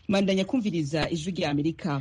Mandanya kumviriza ijwi rya Amerika.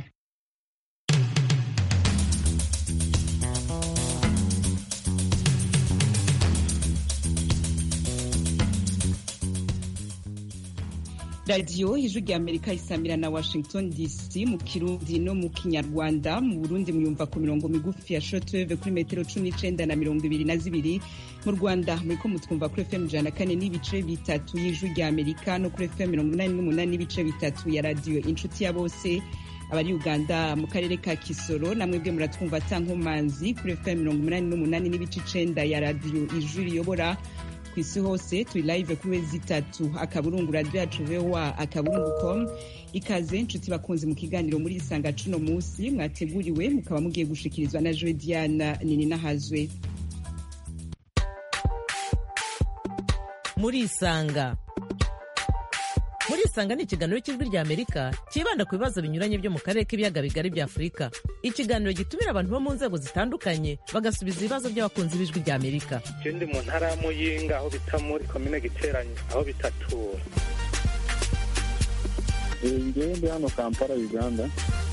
Radio ijwi rya Amerika isamira na Washington DC mu Kirundi no mu Kinyarwanda. Mu Burundi muyumva ku mirongo migufi ya shortwave kuri metero 19 na 22. Mu Rwanda muriko mutwumva kuri FM 104 n'ibice bitatu y'ijwi rya Amerika no kuri FM 88 n'ibice bitatu ya radio Inshuti ya Bose. Abari Uganda mu karere ka Kisoro namwe bwe muratwumva Tankomanzi kuri FM 88 n'ibice 9 ya radio Ijwi riyobora. Kwisi hose turi live kuri zitatu akaburungu radio yacu VOA akaburungu.com. Ikaze nshuti bakunzi mu kiganiro muri Isanga cuno musi mwateguriwe mukaba mugiye gushikirizwa na Joe Diana Nininahazwe. Muri Isanga ni ikiganiro cy'ijwi rya Amerika kibanda ku bibazo binyuranye byo mu karere k'ibiyaga bigari bya Afurika. Ikiganiro gitumira abantu bo mu nzego zitandukanye bagasubiza ibibazo by'abakunzi b'ijwi rya Amerika. Ndi mu ntara ya Muyinga aho bita muri komine Giteranyi aho bitatura. Ndi hano Kampala Uganda.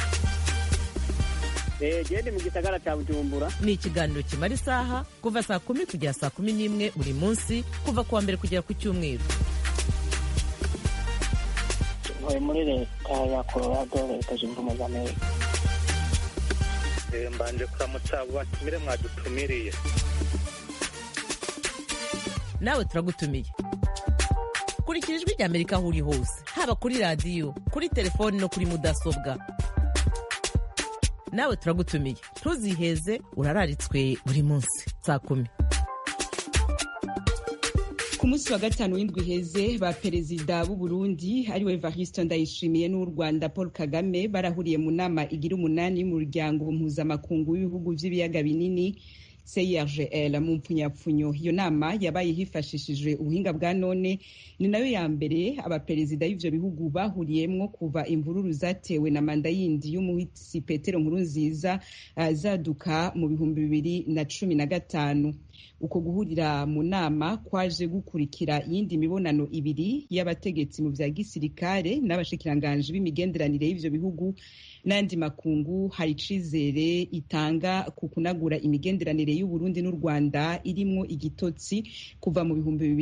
Ndi mu gisagara cya Bujumbura. Ni ikiganiro kimara isaha kuva saa 10 kugera saa 11 buri munsi kuva kuwa mbere kugera ku cyumweru. Muri leta ya Colorado leta zunze ubumwe za Amerika. Mbanje kuramutsa abo batumire mwadutumiriye. Nawe turagutumiye. Kurikira ijwi rya Amerika aho uri hose, haba kuri radio, kuri telefoni no kuri mudasobwa. Nawe turagutumiye. Ntuziheze urararitswe buri munsi saa 10. Ku munsi wa gatanu w'indwi heze ba perezida b'u Burundi ariwe Evariste Ndayishimiye n'u Rwanda Paul Kagame barahuriye mu nama igira 8 y'umuryango mpuzamakungu w'ibihugu vy'ibiyaga binini CIRGL mu mpfunyapfunyo. Iyo nama yabaye hifashishijwe ubuhinga bwa none, ni nayo ya mbere abaperezida y'ivyo bihugu bahuriyemwo kuva imvururu zatewe na manda yindi y'umuhisi Petero Nkurunziza zaduka mu 2015. Uko guhurira mu nama kwaje gukurikira yindi mibonano ibiri y'abategetsi mu vya gisirikare n'abashikiranganje b'imigenderanire y'ivyo bihugu n'andi makungu. Hari icizere itanga ku kunagura imigenderanire y'u Burundi n'u Rwanda irimwo igitotsi kuva mu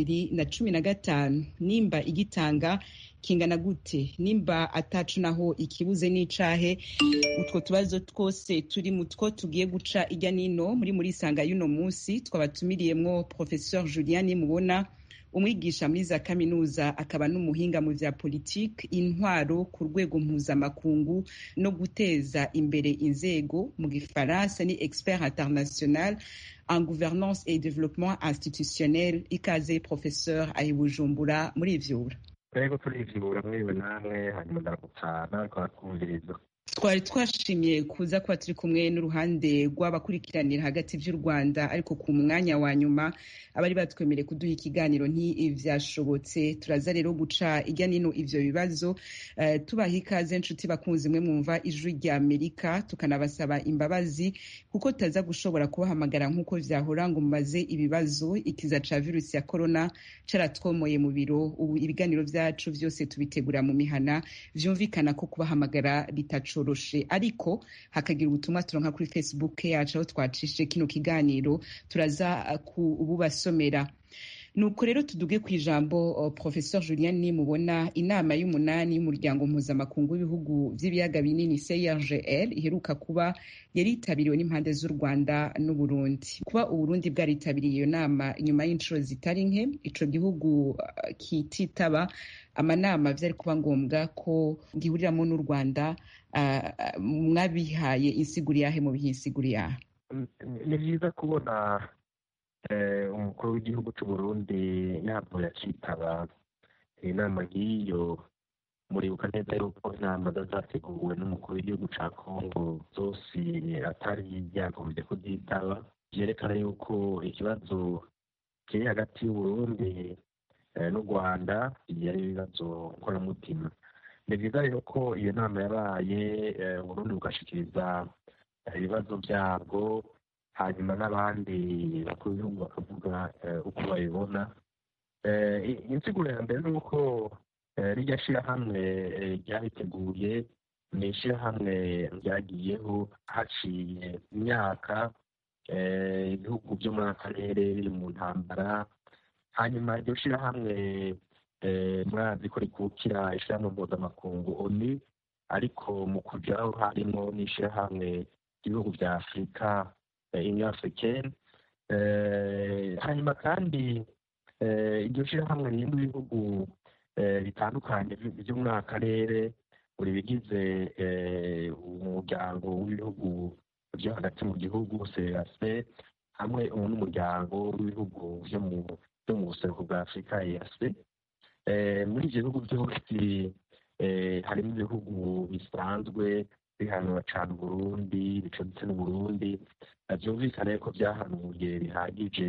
2015. Nimba igitanga kingana gute, nimba atacu naho ikibuze n'icahe? Utwo tubazo twose turi mutwo tugiye guca ijya nino muri Isanga y'uno musi. Twabatumiriyemwo Professeur Julien Nimubona, umwigisha muri za kaminuza akaba n'umuhinga mu vya politique, intwaro ku rwego mpuzamakungu no guteza imbere inzego, mu gifaransa ni expert international en gouvernance et développement institutionnel. Ikaze Professeur ahi Bujumbura muri ivyura. Ego turivura mwiwe namwe hanyuma ndakutsana kwa kumvirizo. Twari twashimye kuza kuba turi kumwe n'uruhande rw'abakurikiranira hagati vy'u Rwanda, ariko ku mwanya wa nyuma abari batwemereye kuduha ikiganiro ntivyashobotse. Turaza rero guca ijya nino ivyo bibazo, tubaha ikaze nshuti bakunzi mwe mwumva ijwi rya Amerika, tukanabasaba imbabazi kuko tutaza gushobora kubahamagara nk'uko vyahora ngo mubaze ibibazo. Ikiza ca virusi ya corona caratwomoye mu biro, ubu ibiganiro vyacu vyose tubitegura mu mihana, vyumvikana ko kubahamagara bitacoroshe, ariko hakagira ubutumwa turonka kuri Facebook yacu aho twacishe kino kiganiro turaza kububasomera. Nuko rero tuduge ku ijambo Professeur Julien Nimubona. Inama y'8 y'umuryango mpuzamakungu w'ibihugu vy'ibiyaga binini CIRGL iheruka kuba yaritabiriwe n'impande z'u Rwanda n'u Burundi. Kuba u Burundi bwaritabiriye iyo nama nyuma y'inshuro zitari nke, ico gihugu kititaba amanama vyari kuba ngombwa ko gihuriramo n'u Rwanda, mwabihaye insiguri yahe mu bihisiguri yahe? Ni vyiza kubona umukuru w'igihugu cy'u Burundi ntabwo yacitaba inama nk'iyo. Muribuka neza yuko inama zateguwe n'umukuru w'igihugu ca Kongo zose atari yagombye kuzitaba. Vyerekana yuko ikibazo kiri hagati y'u Burundi n'u Rwanda yari ibibazo nkoramutima. Ni vyiza rero ko iyo nama yabaye, Burundi bugashikiriza ibibazo vyabwo, hanyuma n'abandi bakuru b'ibihugu bakavuga uko babibona. Insiguro ya mbere ni uko rirya shirahamwe ryabiteguye ni ishirahamwe ryagiyeho haciye imyaka ibihugu byo muri akarere biri mu ntambara, hanyuma iryo shirahamwe murazi ko rikukira ishirahamwe mpuzamakungu ONU, ariko mu kujaho harimo n'ishirahamwe ry'ibihugu bya Afurika Union Africaine. Hanyuma kandi iryo shirahamwe ririmo ibihugu bitandukanye byo muri akarere, buri bigize umuryango w'ibihugu byo hagati mu gihugu CEEAC, hamwe n'umuryango w'ibihugu byo mu buseruko bwa Afurika EAC. Muri ibyo bihugu byose harimo ibihugu bisanzwe bihanura cyane Burundi, bicuditse n'Uburundi, byumvikane ko byahanuye bihagije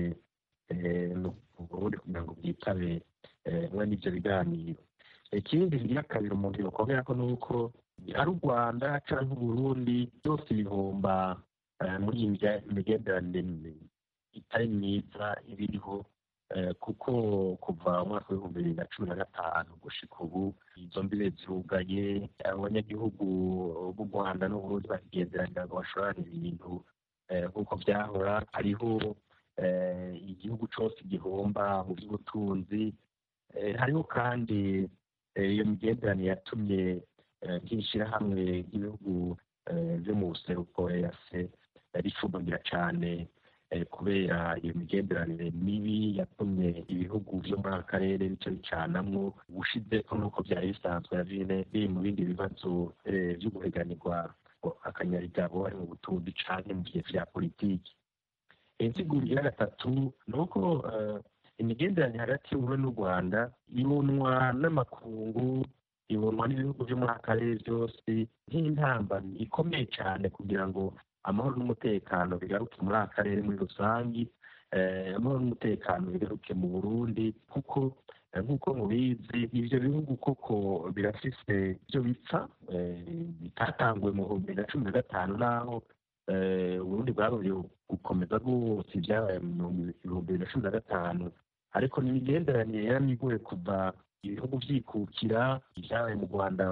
Burundi kugira ngo bwitabe mwe n'ibyo biganiro. Ikindi kigira kabiri umuntu yokomera ko nuko ari u Rwanda cyangwa Burundi byose bihomba muri iyi migenderanire itari myiza ibiriho, kuko kuva umwaka w'2015 gushika ubu izo mbibe zirugaye, abanyagihugu b'u Rwanda n'Uburundi bakigenderanira ngo bashorane ibintu nk'uko byahora. Hariho igihugu cyose gihomba mu by'ubutunzi. Hariho kandi iyo migenderanire yatumye nk'ishyirahamwe ry'ibihugu byo mu buseruko EAC ricumbagira cyane kubera iyo migenderanire mibi yatumye ibihugu byo muri aka karere bica bicanamwo. ubushize ko nuko byari bisanzwe biri mu bindi bibazo byo guhiganirwa akanyarigabo ari mu butunzi canke mu gihe vya politiki. Insiguro ya gatatu ni uko imigenderanire hagati y'Uburundi n'u Rwanda ibonwa n'amakungu, ibonwa n'ibihugu byo muri aka karere byose nk'intambamyi ikomeye cyane kugira ngo amahoro n'umutekano bigaruke muri aka karere muri rusange, amahoro n'umutekano bigaruke mu Burundi, kuko nk'uko mubizi ibyo bihugu koko birafise ibyo bipfa bitatanguwe mu 2015 naho Uburundi bwagombye gukomeza rwose ibyabaye mu 2015, ariko n'imigenderanire yaramigoye kuva ibihugu byikukira. Ibyabaye mu Rwanda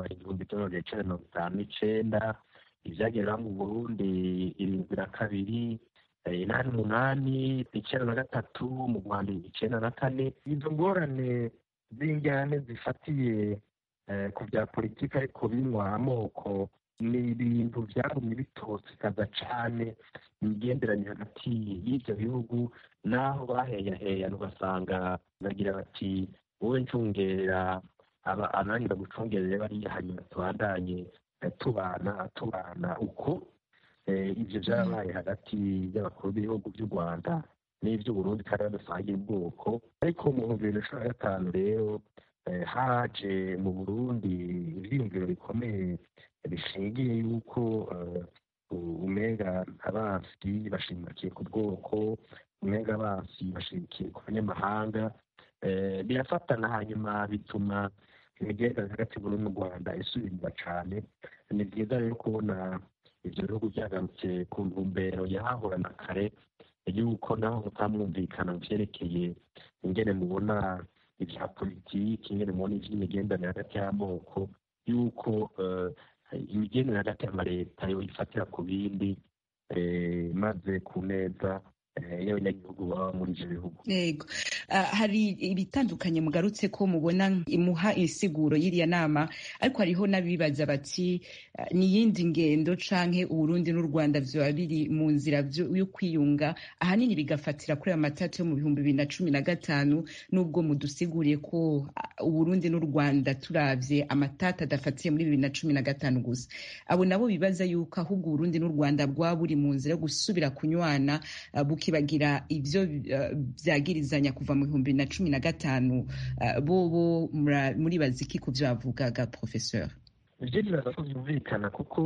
1959, ibyagera mu Burundi 72, 88, 93, mu Rwanda 94. Izo ngorane z'injyane zifatiye ku bya politiki ariko binywa amoko ni ibintu byagumye bitosekaza cyane imigenderanire hagati y'ibyo bihugu, naho baheyaheyana ugasanga bagira bati wowe ncungerera abandi bagucungerere bariya, hanyuma tubandanye tubana uko. Ibyo byabaye hagati y'abakuru b'ibihugu by'u Rwanda n'iby'Uburundi kandi badasangiye ubwoko. Ariko mu 2015 rero haje mu Burundi ivyiyumviro bikomeye bishingiye yuko umenga abansi bashimikiye ku bwoko, umenga abansi bashimikiye ku banyamahanga, birafatana hanyuma bituma imigenderanire hagati y'Uburundi n'u Rwanda isubirwa cyane. Ni byiza rero kubona ibyo bihugu byagarutse ku ntumbero yahahorana kare, yuko naho mutamwumvikana mu vyerekeye ingene mubona ibya politiki, ingene mubona ivy'imigenderanire hagati y'amoko, yuko imigenderanire hagati y'amaleta yo ifatira ku bindi maze ku neza y'abanyagihugu baba muri ivyo bihugu. Yego, hari ibitandukanye mugarutse ko mubona imuha insiguro y'iriya nama, ariko hariho n'abibaza bati ni yindi ngendo canke Uburundi n'u Rwanda vyoba biri mu nzira yo kwiyunga, ahanini bigafatira kuri ayo matatu yo mu 2015, nubwo mudusiguriye ko Uburundi n'u Rwanda turavye amatata adafatiye muri 2015 gusa. Abo nabo bibaza yuko ahubwo Uburundi n'u Rwanda bwaba buri mu nzira yo gusubira kunywana, bukibagira ivyo vyagirizanya kuva mu 2015. Bobo muribaza iki ku vyo bavugaga, Professeur? Ivyo bibaza ko vyumvikana, kuko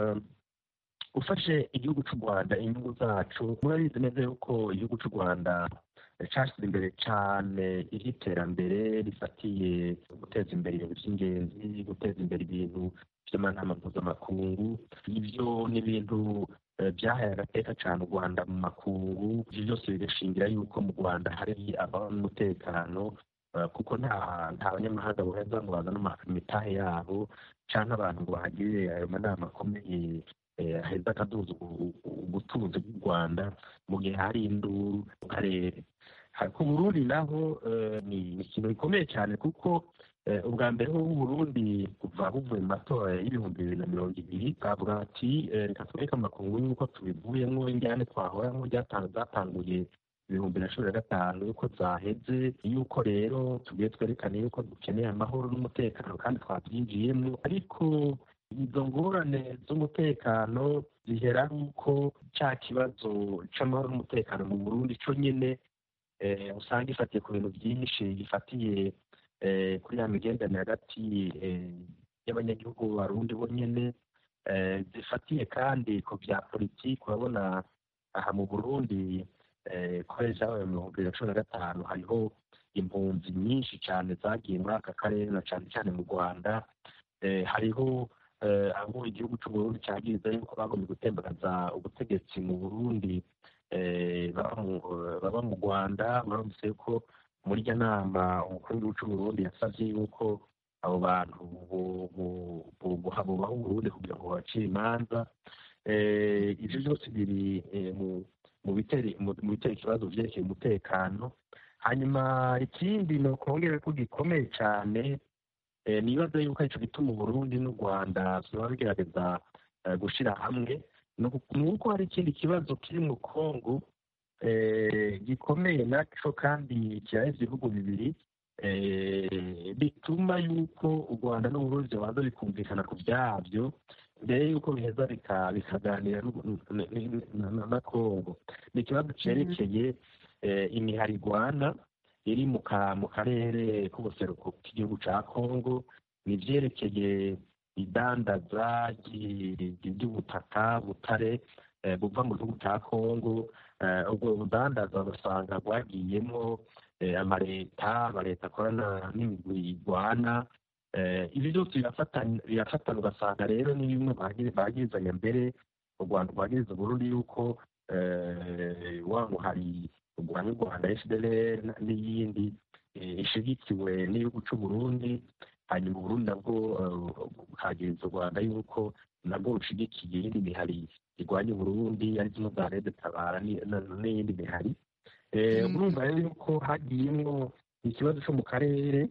ufashe igihugu c'u Rwanda, inyungu zacu murabizi neza yuko igihugu c'u Rwanda cashyize imbere cane ivy'iterambere rifatiye guteza imbere ibintu vy'ingenzi, guteza imbere ibintu vy'amanama mpuzamakungu. Ivyo ni ibintu byahaye agateka cyane u Rwanda mu makungu. Ibyo byose bigashingira yuko mu Rwanda hari amahoro n'umutekano, kuko nta banyamahanga boheza ngo bazane imitahe yabo cyangwa abantu ngo bahagirire ayo manama akomeye aheza akaduza ubutunzi bw'u Rwanda mu gihe hari induru mu karere. Ku Burundi naho ni ikintu gikomeye cyane kuko ubwa mbere ho Burundi kuva buvuye mu matora y'ibihumbi 2020 bavuga ati reka twereke amakungu yuko tubivuyemo injyane twahoramo zatanguye 2015 yuko zaheze, yuko rero tugiye twerekane yuko dukeneye amahoro n'umutekano kandi twabyinjiyemo. Ariko izo ngorane z'umutekano zihera yuko cya kibazo cy'amahoro n'umutekano mu Burundi cyo nyine usanga gifatiye ku bintu byinshi, gifatiye kuri ya migenderanire hagati y'abanyagihugu b'Abarundi bonyine, zifatiye kandi ku bya politiki. Urabona aha mu Burundi kubera ibyabaye mu 2015 hariho impunzi nyinshi cyane zagiye muri aka karere na cyane cyane mu Rwanda. Hariho abo igihugu cy'u Burundi cyagiriza yuko bagomba gutembagaza ubutegetsi mu Burundi baba mu Rwanda. Murumvise ko muri iyo nama umukuru w'igihugu cy'u Burundi yasabye yuko abo bantu bubaho Burundi kugira ngo babacire imanza. Ibyo byose biri mu bitera ikibazo byerekeye umutekano. Hanyuma ikindi ni ukongera ko gikomeye cyane, nibaza yuko aricyo gituma Burundi n'u Rwanda biba bigerageza gushyira hamwe, ni uko hari ikindi kibazo kiri mu Kongo gikomeye nacyo kandi kiraheza ibihugu bibiri, bituma yuko u Rwanda n'Uburundi babanza bikumvikana ku byabyo mbere yuko biheza bikaganira na Kongo. Ni ikibazo cyerekeye imihari igwana iri mu karere k'ubuseruko k'igihugu cya Kongo, ni ibyerekeye idandaza ry'ubutaka butare buva mu gihugu cya Kongo. Ubwo budandaza basanga bwagiyemo amaleta akorana n'imigwi igwana. Ibi byose birafatana, ugasanga rero ni bimwe bagirizanya mbere u Rwanda rwagiriza Burundi yuko hari urwanya u Rwanda FDLR n'iyindi ishigikiwe n'igihugu cy'u Burundi. Hanyuma Burundi nabwo bukagiriza u Rwanda yuko nabwo rushigikiye iyindi mihari irwanya Burundi ari zino za Red Tabara n'iyindi mihari. Urumva rero yuko hagiyemo ikibazo cyo mu karere,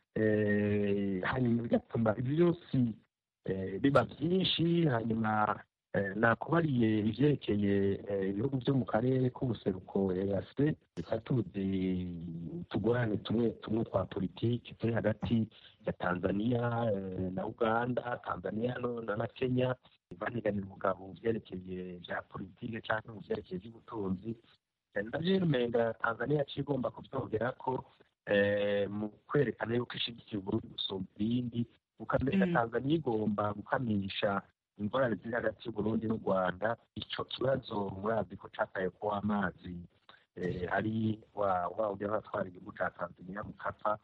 hanyuma bigatuma ibyo byose biba byinshi. Hanyuma nakubariye ibyerekeye ibihugu byo mu karere k'ubuseruko EAC, tuzi tugorane tumwe twa politiki turi hagati ya Tanzania na Uganda, Tanzania na Kenya baniganira umugabo mu byerekeye bya politiki cyangwa mu byerekeye by'ubutunzi. Nabyo umenga Tanzania yaciye igomba kubyongera ko mu kwerekana yuko ishyigikiye Uburundi gusumba ibindi, ukamenga Tanzania igomba gukamisha ingorane ziri hagati y'Uburundi n'u Rwanda. Icyo kibazo murazi ko cyataye ko amazi ari ujya batwara igihugu cya Tanzania Mukapa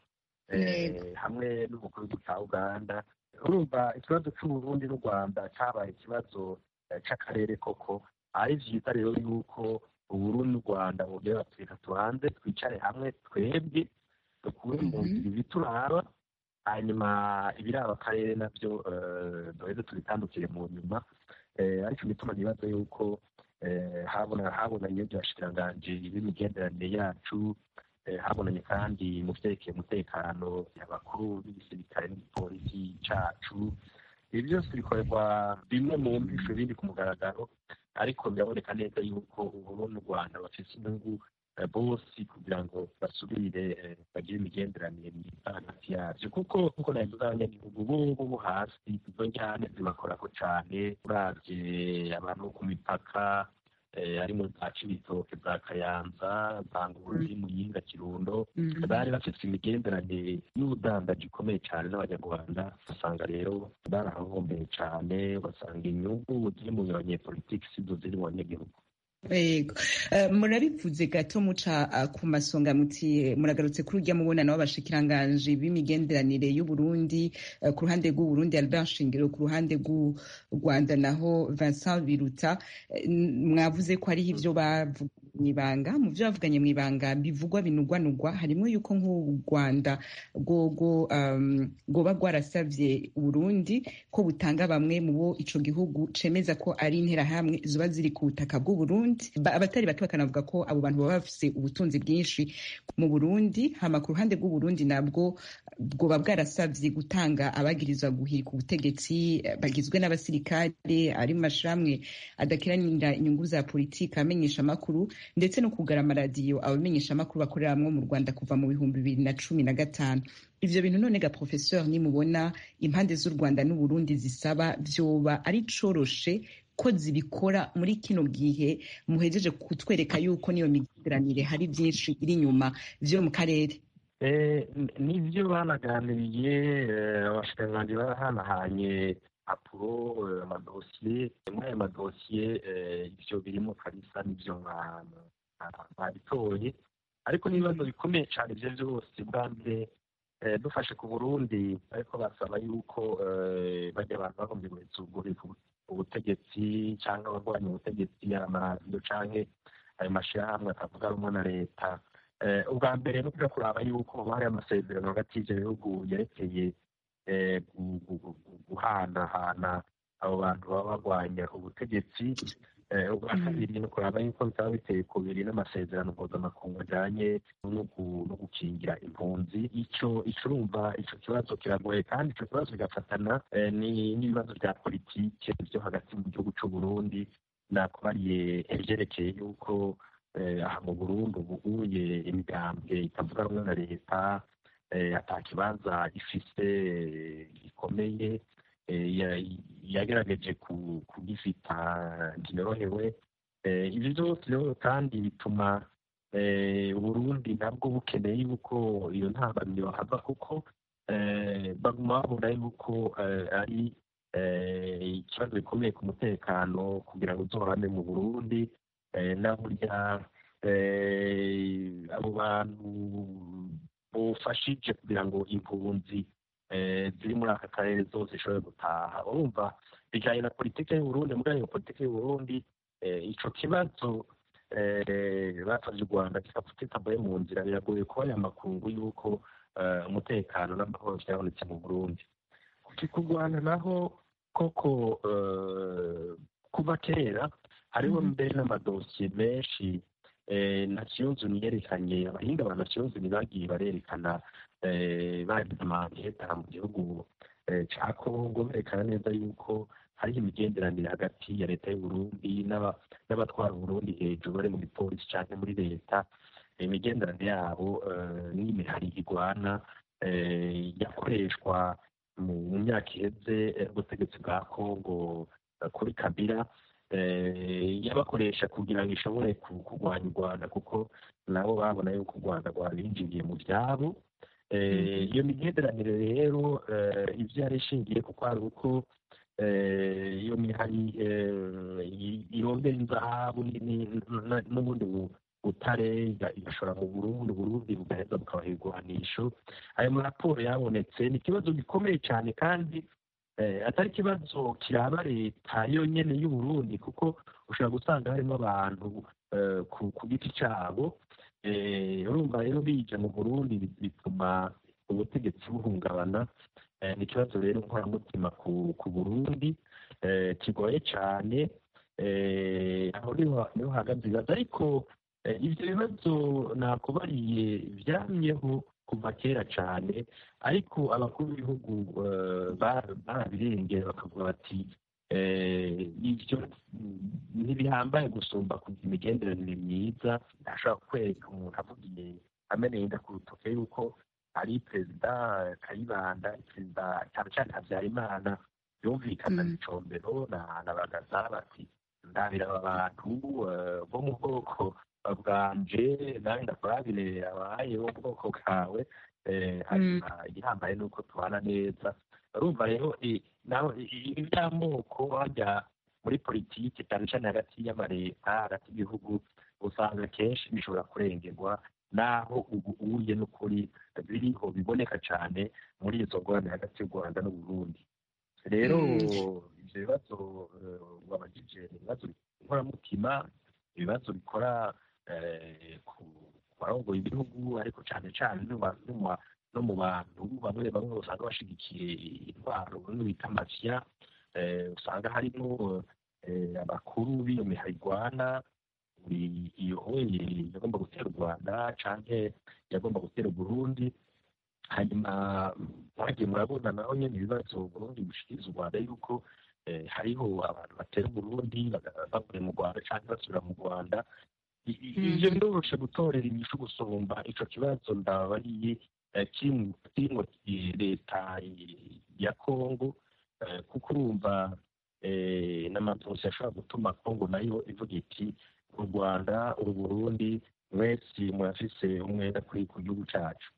hamwe n'umukuru w'igihugu cya Uganda. Urumva ikibazo cy'Uburundi n'u Rwanda cyabaye ikibazo cy'akarere koko. Ari byiza rero yuko Uburundi n'u Rwanda bongera batwika tubanze twicare hamwe twebwe dukure mu bituraba, hanyuma ibiraba akarere nabyo duheze tubitandukire mu nyuma. Ariko bituma nibaza yuko habonanye by'abashikiranganji b'imigenderanire yacu, habonanye kandi mu byerekeye umutekano abakuru b'igisirikare n'igipolisi cyacu. Ibi byose bikorerwa bimwe mu mbisho ibindi ku mugaragaro, ariko biraboneka neza yuko Uburundi n'u Rwanda bafite inyungu bose kugira ngo basubire bagire imigenderanire myiza hagati yabyo, kuko nabivuze abanyagihugu bo hasi izo njyane zibakorako cyane. uravye abantu bo ku mipaka ari mu za Cibitoke, za Kayanza, za Ngozi, Muyinga, Kirundo, bari bafite imigenderanire y'ubudandaji ikomeye cyane n'abanyarwanda. usanga rero barahombeye cyane, ugasanga inyungu ziri mu banyepolitiki sizo ziri mu banyagihugu. Yego, murabivuze gato muca ku masonga muti muragarutse kuri urya mubonano w'abashikiranganji b'imigenderanire y'u Burundi, ku ruhande rw'u Burundi Albert Shingiro, ku ruhande rw'u Rwanda naho Vincent Biruta. Mwavuze ko ariho ivyo mwibanga mu byo bavuganye mwibanga bivugwa binugwanugwa harimo yuko nk'u Rwanda goba rwarasavye Burundi ko butanga bamwe mu bo ico gihugu cemeza ko ari interahamwe ziba ziri ku butaka bw'u Burundi. Abatari bake bakanavuga ko abo bantu baba bafise ubutunzi bwinshi mu Burundi. Hama ku ruhande rw'u Burundi nabwo bwoba bwarasavye gutanga abagirizwa guhirika ubutegetsi bagizwe n'abasirikare ari mu mashirahamwe adakiranira inyungu za politika amenyesha amakuru ndetse no kugara amaradiyo abamenyesha amakuru bakoreramwo mu Rwanda kuva mu 2015. Ivyo bintu none ga professeur nimubona impande z'u Rwanda n'u Burundi zisaba vyoba ari coroshe ko zibikora muri kino gihe muhejeje kutwereka yuko niyo migiranire hari byinshi iri inyuma vyo mu karere? Nivyo banaganiriye abashikiranganji barahanahanye apuro amadosiye muri ayo madosiye ivyo birimo kabisa n'ivyo babitoye, ariko n'ibibazo bikomeye cane ivyo vyose. Bwa mbere dufashe ku Burundi ariko basaba yuko bajya abantu bagombye guhetsugurika ubutegetsi canke abagwanya ubutegetsi amaradiyo canke ayo mashirahamwe atavuga rumwe na leta. Ubwa mbere no kuja kuraba yuko hari amasezerano hagati y'ivyo bihugu yerekeye guhanahana abo bantu baba bagwanya ubutegetsi. Ubwa kabiri no kuraba yuko bitaba biteye kubiri n'amasezerano mpuzamakungu ajanye no gukingira impunzi. Ico urumva ico kibazo kiragoye, kandi ico kibazo kigafatana n'ibibazo vya politike vyo hagati mu gihugu c'u Burundi. Nakubariye ivyerekeye yuko aha mu Burundi ubuye imigambwe itavuga rumwe na leta ata kibanza ifise gikomeye, yagerageje kugifita ntiyorohewe. Ivyo vyose rero kandi bituma Uburundi nabwo bukeneye yuko iyo ntambamyi yohava, kuko baguma babona yuko ari ikibazo gikomeye ku mutekano kugira ngo uzohame mu Burundi. Na burya abo bantu bufashije kugira ngo impunzi ziri muri aka karere zose zishobore gutaha. Urumva bijanye na politike y'Uburundi, muri iyo politike y'Uburundi ico kibazo bafashe u Rwanda kitavuye mu nzira, biragoye kuba aya makungu y'uko umutekano n'amahoro vyabonetse mu Burundi. Ku Rwanda naho koko kuva kera hariho mbere n'amadosiye menshi Nations Unies yerekanye, abahinga ba Nations Unies bagiye barerekana bagize amaketa mu gihugu ca Kongo, berekana neza yuko hariho imigenderanire hagati ya leta y'Uburundi n'abatwara Uburundi hejuru bari mu gipolisi canke muri leta. Imigenderanire yabo n'imihari igwana yakoreshwa mu myaka iheze ubutegetsi bwa Kongo kuri Kabila, yabakoresha kugira ngo ishobore kurwanya u Rwanda, kuko nabo babona yuko u Rwanda rwabinjiriye mu vyabo. Iyo migenderanire rero ivyo yari ishingiye kuko ari uko iyo mihari irondera inzahabu n'ubundi butare igashora mu Burundi bugaheza bukabaha ibigwanisho. Ayo maraporo yabonetse ni ikibazo gikomeye cyane, kandi atari ikibazo kiraba leta yonyene y'Uburundi, kuko ushobora gusanga harimo abantu ku giti cyabo. Urumva rero bija mu Burundi bituma ubutegetsi buhungabana. Ni ikibazo rero nkoramutima ku Burundi kigoye cyane. Aho niho hagaze ibibazo, ariko ivyo bibazo nakubariye vyamyeho kuva kera cyane, ariko abakuru b'ibihugu barabirengera bakavuga bati ivyo ntibihambaye gusumba kugira imigenderanire myiza. Ntashobora kwereka umuntu avugiye ameneye inda ku rutoke yuko ari perezida Kayibanda, perezida cyane cyane Habyarimana yumvikana icombero na Bagaza bati ndabira abantu bo mu bwoko bwanje, nawe ndakurabire abaye bo mu bwoko bwawe, igihambaye ni uko tubana neza. Urumva rero naho iby'amoko bajya muri politiki cyane cyane hagati y'amaleta, hagati y'ibihugu, usanga kenshi bishobora kurengerwa, naho ubu uye n'ukuri biriho biboneka cyane muri izo ngorane hagati y'u Rwanda n'u Burundi. Rero ivyo bibazo wabajije ibibazo nkoramutima, ibibazo bikora ku barongoye ibihugu ariko cyane cyane no mu bantu bamwe bamwe usanga bashigikiye intwaro bamwe bita mafia, usanga harimo abakuru b'iyo mihayigwana iyo yagomba gutera u Rwanda canke yagomba gutera Burundi. Hanyuma mwagiye murabona naho nyene ibibazo Burundi bushikiriza u Rwanda yuko hariho abantu batera Burundi bavuye mu Rwanda canke basubira mu Rwanda. Ivyo biroroshe gutorera inyishu gusumba ico kibazo ndabariye kimwe leta ya Kongo, kuko urumva n'amatonsi ashobora gutuma Kongo nayo ivuga iti u Rwanda u Burundi mwese murafise umwenda kuri ku gihugu cacu.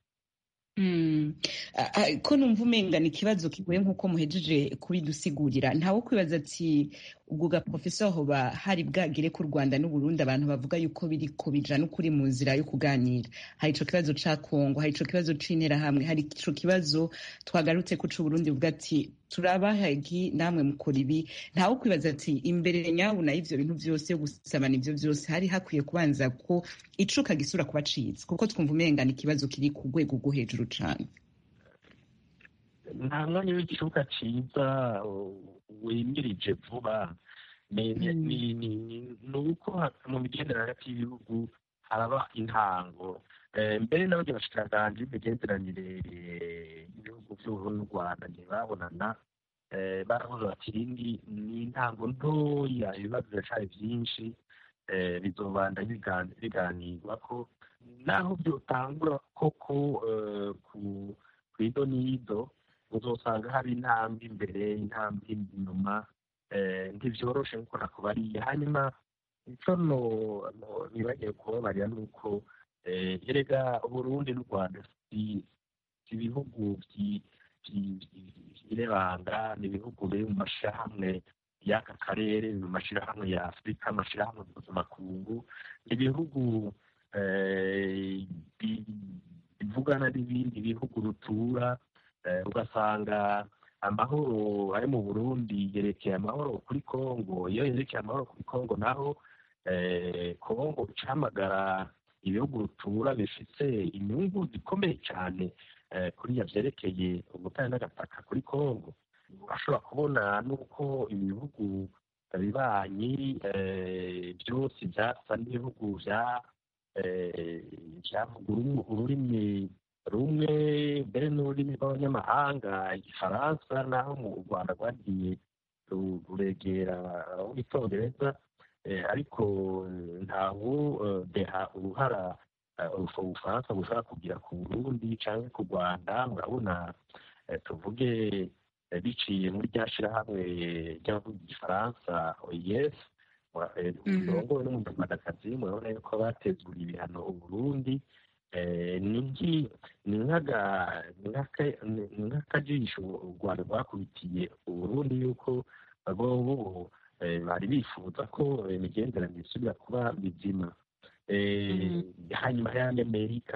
Ko numva umenga ni ikibazo kigoye nk'uko muhejeje kubidusigurira, ntawe kwibaza ati ubwo ga professeur hoba hari bwagire ku Rwanda n'u Burundi abantu bavuga yuko biri ko bija n'ukuri mu nzira yo kuganira. Hari ico kibazo ca Kongo, hari ico kibazo c'intera hamwe, hari ico kibazo twagarutse ku c'u Burundi buvuga ati turabahagi namwe mukora ibi. Ntawe kwibaza ati imbere nyabuna y'ivyo bintu vyose yo gusabana ivyo vyose hari hakwiye kubanza ko icuka gisura kuba ciza, kuko twumva umenga ni ikibazo kiri ku rwego rwo hejuru cane. Nta mwanya w'igicuka ciza wimirije vuba, ni uko mu migenderanire hagati y'ibihugu haraba intango. Mbere n'abandi bashikiranganji b'imigenderanire y'ibihugu vy'Uburundi n'u Rwanda ntibabonana, baravuze bati ni intango ntoya, ibibazo biracari vyinshi, bizobanda biganirwako naho vyotangura koko kw'ido n'ido, uzosanga hari intambwe imbere intambwe inyuma, ntivyoroshe nkuko nakubariye. Hanyuma ico nibagiye kubabarira nuko erega Burundi n'u Rwanda si ibihugu vy'irebanga, ni ibihugu biri mu mashirahamwe y'aka karere, mu mashirahamwe ya Afurika, amashirahamwe mpuzamakungu, ibihugu bivugana n'ibindi bihugu rutura. Ugasanga amahoro ari mu Burundi yerekeye amahoro kuri Kongo, iyo yerekeye amahoro kuri Kongo naho Kongo icamagara ibihugu rutura bifise inyungu zikomeye cyane kuriya vyerekeye ubutare n'agataka kuri Kongo. Urashobora kubona nuko ibihugu bibanyi byose vyasa n'ibihugu vyavuga ururimi rumwe, mbere n'ururimi rw'abanyamahanga, igifaransa, naho mu Rwanda rwagiye ruregera icongereza, ariko ntaho deha uruhara ubufaransa bushobora kugira ku Burundi canke ku Rwanda. Murabona tuvuge biciye muri rya shirahamwe ry'igifaransa OIF rongowe n'umunyarwandakazi, murabona yuko batezura ibihano Uburundi. Ni nk'akajisho u Rwanda rwakubitiye Uburundi yuko bobo bari bifuza ko imigenderanire isubira kuba bizima. Hanyuma y'Amerika,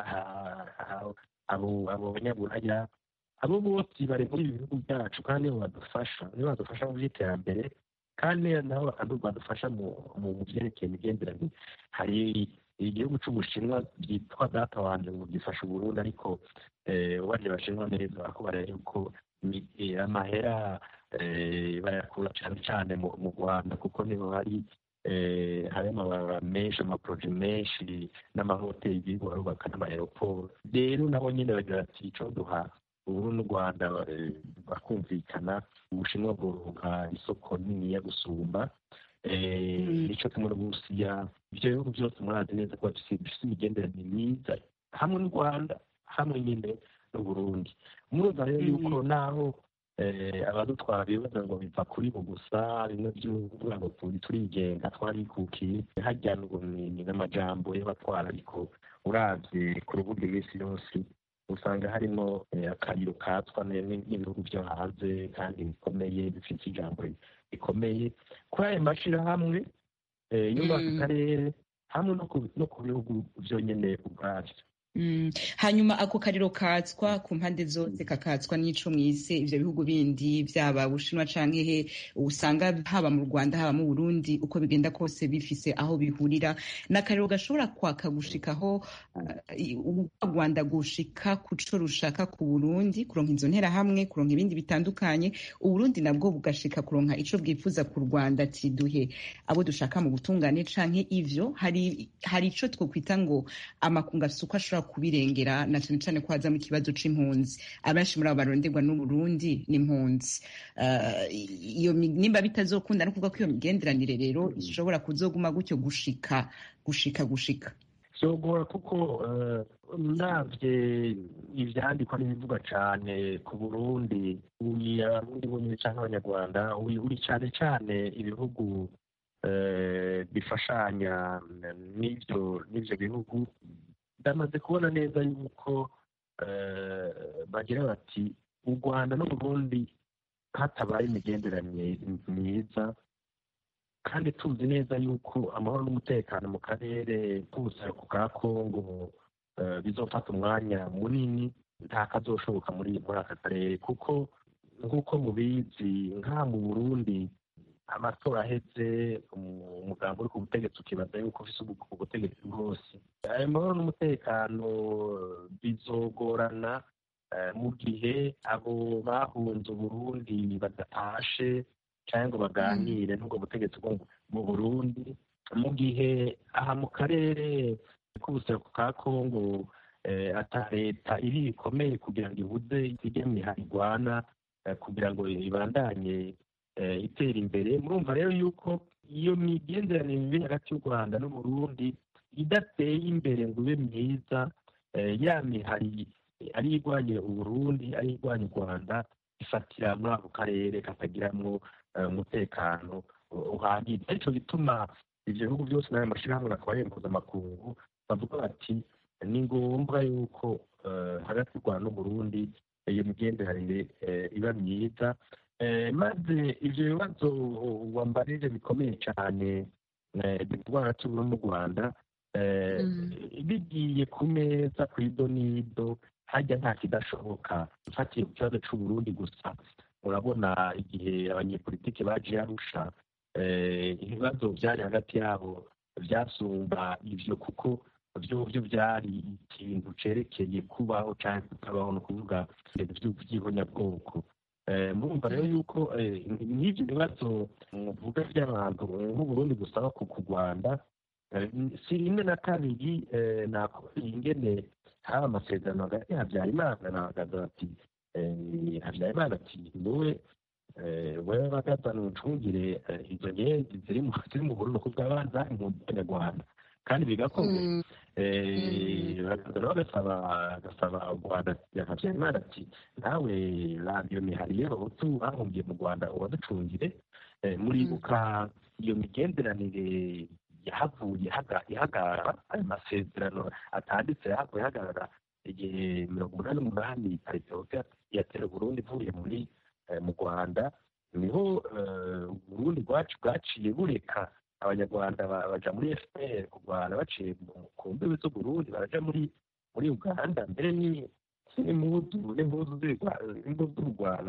abo banyaburaya, abo bose bari muri ibi bihugu byacu kandi nibo badufasha mu by'iterambere, kandi nabo badufasha mu byerekeye imigenderanire. Hari igihugu c'Ubushinwa byitwa data wanje ngo gifasha Uburundi, ariko ubaje bashinwa neza bakubarira yuko amahera bayakura cyane cyane mu Rwanda, kuko niho hari amabara menshi, amaproje menshi, n'amahoteli birirwa barubaka n'amaeroport. Rero nabo nyine bagira ati ico duha Uburundi n'u Rwanda bakumvikana, Ubushinwa bworonka isoko niniya gusumba. Nico kimwe n'Uburusiya. Ivyo bihugu byose murazi neza ko bifise imigenderanire myiza hamwe n'u Rwanda, hamwe nyine n'Uburundi. Murumva rero yuko naho abadutwara bibaza ngo biva kuri bo gusa, bimwe by'uvuga ngo turigenga twarikukiye, harya ngo ni n'amajambo y'abatwara, ariko uravye ku rubuga iminsi yose usanga harimo akariro katswa n'ibihugu byo hanze kandi bikomeye, bifite ijambo rikomeye kuri ayo mashirahamwe yo mu karere, hamwe no ku bihugu vyonyene ubwavyo. hanyuma ako kariro katswa ku mpande zose kakatswa n'ico mwise ivyo bihugu bindi vyaba Bushinwa canke he usanga haba mu Rwanda haba mu Burundi uko bigenda kose bifise aho bihurira n'akariro gashobora kwaka gushikaho u Rwanda gushika kuco rushaka ku Burundi kuronka izo ntera hamwe kuronka ibindi bitandukanye Uburundi nabwo bugashika kuronka ico bwifuza ku Rwanda ati duhe abo dushaka mu butungane canke ivyo hari ico twokwita ngo amakungu afise uko ashobora kubirengera na cyane cyane ko hazamo ikibazo c'impunzi abenshi muri abo baronderwa n'Uburundi n'impunzi iyo nimba bitazokunda no kuvuga ko iyo migenderanire rero ishobora kuzoguma gutyo gushika vyogora kuko ndavye ivyandikwa n'ibivuga cane ku Burundi abarundi bonyene canke abanyarwanda uri cane cane ibihugu bifashanya n'ivyo bihugu ndamaze kubona neza yuko bagira bati u Rwanda n'Uburundi hatabaye imigenderanire myiza kandi tuzi neza yuko amahoro n'umutekano mu karere k'ubuseruko ka Kongo bizofata umwanya munini nta kazoshoboka muri aka karere kuko nk'uko mubizi nka mu Burundi amatora aheze umugambi uri ku butegetsi ukibaza yuko ufise ubutegetsi bwose ayo mahoro n'umutekano bizogorana mu gihe abo bahunze Uburundi badatashe canke ngo baganire n'ubwo butegetsi bwo mu Burundi mu gihe aha mu karere k'ubuseruko ka Kongo ata leta iri ikomeye kugira ngo ibuze imihari igwana kugira ngo ibandanye itera imbere murumva rero yuko iyo migenderanire mibi hagati y'u Rwanda n'Uburundi idateye imbere ngo ibe myiza ya mihari ari igwanye Uburundi ari igwanye u Rwanda ifatira muri ako karere katagiramwo umutekano uhagije ariko bituma ivyo bihugu byose n'ayo mashirahamwe akaba yempoza amakungu bavuga bati ni ngombwa yuko hagati y'u Rwanda n'Uburundi iyo migenderanire iba myiza maze ivyo bibazo wambarije bikomeye cane bivugwa n'u Rwanda bigiye ku meza kw'idonido harya nta kidashoboka ufatiye ku kibazo c'Uburundi gusa urabona igihe abanyepolitike baje Arusha ibibazo vyari hagati yabo vyasumba ivyo kuko vyo vyari ikintu cerekeye kubaho canke kutabaho no kuvuga vy'ihonyabwoko murumva rero yuko n'ivyo bibazo muvuga vy'abantu nk'Uburundi gusaba ku Rwanda si rimwe na kabiri nakubwiye ingene haba amasezerano hagati ya Habyarimana na Bagaza bati Habyarimana ati wewe Bagaza nucungire izo nyenzi ziri mu Burundi kuko abanza mu Banyarwanda kandi bigakorwa bagasaba u Rwanda Habyarimana ati nawe radiyo mihari y'abahutu bahungiye mu Rwanda ubaducungire muribuka iyo migenderanire yahavuye ihagarara ayo masezerano atanditse yahavuye ihagarara igihe 1988 Perezida yatera Burundi ivuye mu Rwanda niho Burundi bwaciye bureka abanyarwanda baja muri FPR kurwana baciye ku mbibe zo Burundi baraja muri Uganda mbere n'impuzu z'u Rwanda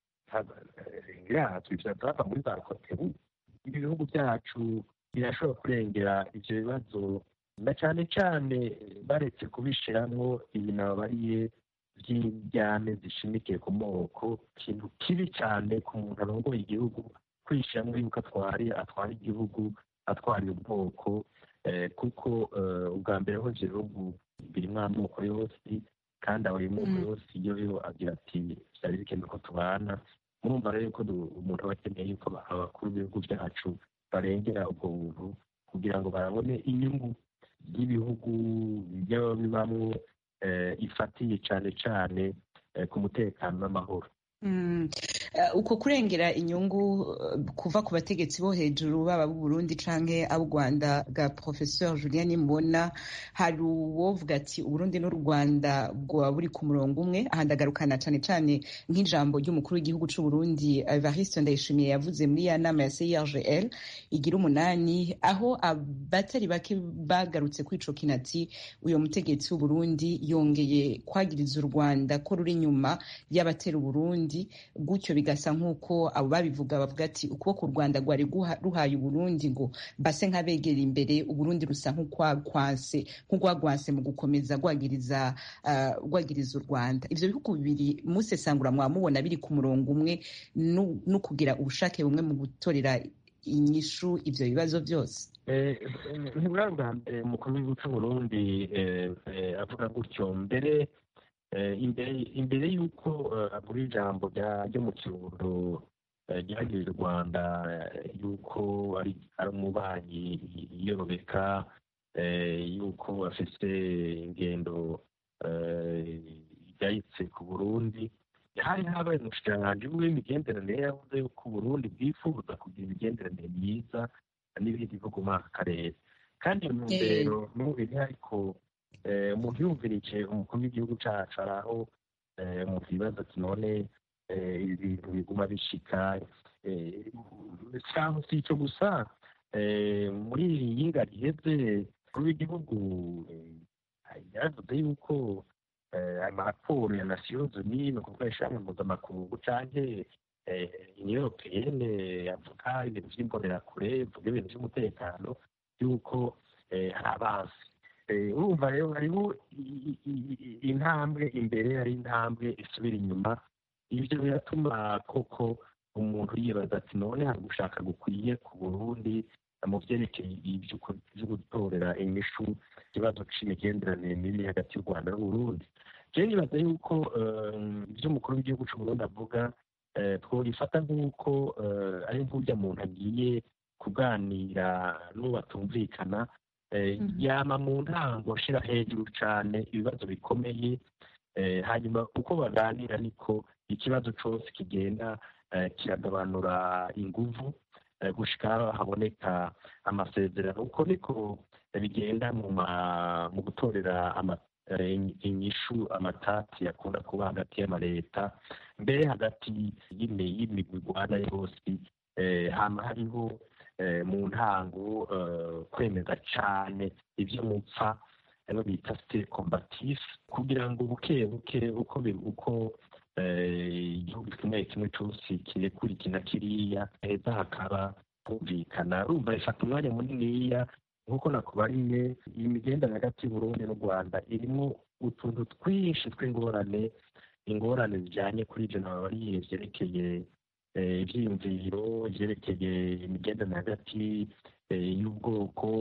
twivya muri za Kotebu ibihugu byacu birashobora kurengera ivyo bibazo na cane cane baretse kubishiramwo ibinabariye vy'indyane zishimikiye ku moko ikintu kibi cane ku muntu arongoye igihugu kwishiramwo yuko atwara igihugu atwariye ubwoko kuko ubwa mbere ho ivyo bihugu birimwo amoko yose kandi ayo moko yose iyo agira ati vyari bikenewe ko tubana murumva rero yuko umuntu aba akeneye yuko abakuru b'ibihugu vyacu barengera ubwo buntu kugira ngo barabone inyungu y'ibihugu byaba bibamwo ifatiye cane cane ku mutekano n'amahoro uko kurengera inyungu kuva ku bategetsi bo hejuru baba b'u Burundi canke ab'u Rwanda bwa Professeur Julien Nimbona, hari uwovuga ati Uburundi n'u Rwanda bwoba buri ku murongo umwe. Aha ndagarukana cane cane nk'ijambo ry'umukuru w'igihugu c'u Burundi Evariste Ndayishimiye yavuze muri ya nama ya CIRGL igira 8, aho abatari bake bagarutse kuri ico kinati uyo mutegetsi w'u Burundi yongeye kwagiriza u Rwanda ko ruri inyuma y'abatera Burundi, gutyo bigasa nk'uko abo babivuga bavuga ati ukuboko u Rwanda rwari ruhaye Burundi ngo base nk'abegera imbere, Uburundi rusa nk'urwagwanse mu gukomeza rwagiriza u Rwanda. Ivyo bihugu bibiri musesangura mwamubona biri ku murongo umwe no kugira ubushake bumwe mu gutorera inyishu ivyo bibazo byose. ntibwa bwa mbere umukuru w'igihugu cy'u Burundi avuga gutyo. Mbere y'uko avuga ijambo ryo mu kirundo ryagirira u Rwanda y'uko ari umubanyi yorobeka, y'uko afise ingendo yayitse ku Burundi, hari habaye umushikiranganji w'imigenderanire yavuze yuko Burundi bwifuza kugira imigenderanire myiza n'ibindi bihugu muri aka karere. kandi iyo ntumbero n'ubiri ariko umuntu yumvirije umukuru w'igihugu cacu araho mu bibazo ati none ibintu biguma bishika cyangwa si ico gusa muri iyi yinga riheze umukuru w'igihugu yavuze yuko amaraporo ya Nations Unies no gukoresha hamwe mpuzamakungu canke Union Européenne yavuga ibintu vy'imbonerakure, ivuga ibintu vy'umutekano yuko hari abansi. Urumva rero hariho intambwe imbere, hari intambwe isubira inyuma. Ivyo biratuma koko umuntu yibaza ati none hari gushaka gukwiye ku Burundi mu vyerekeye ivyo gutorera inyishu ikibazo c'imigenderanire mibi hagati y'u Rwanda n'Uburundi. Je nibaza yuko ivyo umukuru w'igihugu c'u Burundi avuga twobifata nk'uko ari nk'urya muntu agiye kuganira n'uwo batumvikana, yama mu ntango ashira hejuru cane ibibazo bikomeye, hanyuma uko baganira niko ikibazo cose kigenda kiragabanura inguvu gushika haboneka amasezerano. Uko niko bigenda mu gutorera inyishu amatati yakunda kuba hagati y'amaleta, mbere hagati y'imigwi igwana yose. Hama hariho mu ntango kwemeza cane ivyo mupfa abo bita style combatif, kugira ngo buke buke uko igihugu kimwe cose kirekurikina kiriya heza hakaba kumvikana. Urumva ifata umwanya muniniya. Nk'uko nakubariye, iyi migenderanire hagati y'Uburundi n'u Rwanda irimo utuntu twinshi tw'ingorane, ingorane zijanye kuri ivyo nababariye vyerekeye ivyiyumviro, ivyerekeye imigenderanire hagati y'ubwoko,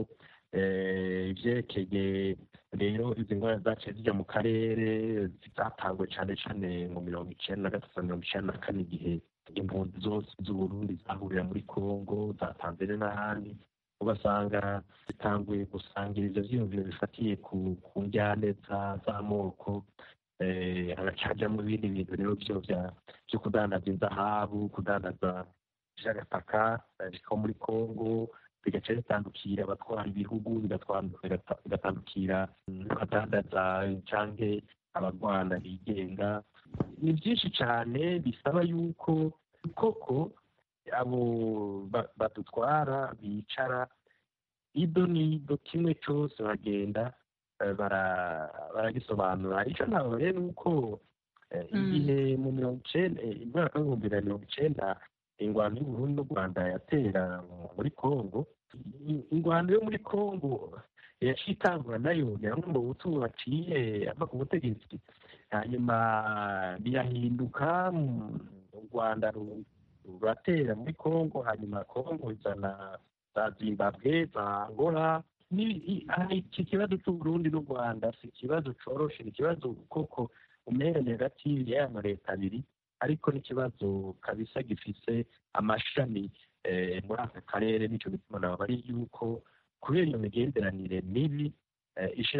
ivyerekeye rero izi ngorane zaciye zija mu karere zatangwe cane cane mu 1993-1994 igihe impunzi zose z'Uburundi zahurira muri Kongo, za Tanzania n'ahandi. Ugasanga zitanguye gusangira ivyo vyiyumviro bifatiye ku njyane z'amoko, hagacaja mu bindi bintu rero vyo kudandaza inzahabu, kudandaza agataka ko muri Kongo, bigaca bitandukira abatwara ibihugu, bigatandukira abadandaza canke abagwana bigenga. Ni vyinshi cane bisaba yuko koko abo badutwara bicara ido n'ido, kimwe cyose bagenda baragisobanura. Ico ntabwo rero nuko igihe mu 1990 ingwano y'Uburundi n'u Rwanda yatera muri Kongo, ingwano yo muri Kongo yaciye itangura nayo ni bamwe mu Bahutu baciye ava ku butegetsi, hanyuma birahinduka, u Rwanda ruratera muri Kongo, hanyuma Kongo izana za Zimbabwe, za Angola. Iki kibazo c'Uburundi n'u Rwanda si ikibazo coroshe, ni ikibazo koko umenye hagati y'aya leta abiri, ariko n'ikibazo kabisa gifise amashami muri aka karere. Nico gituma nababari yuko kubera iyo migenderanire mibi,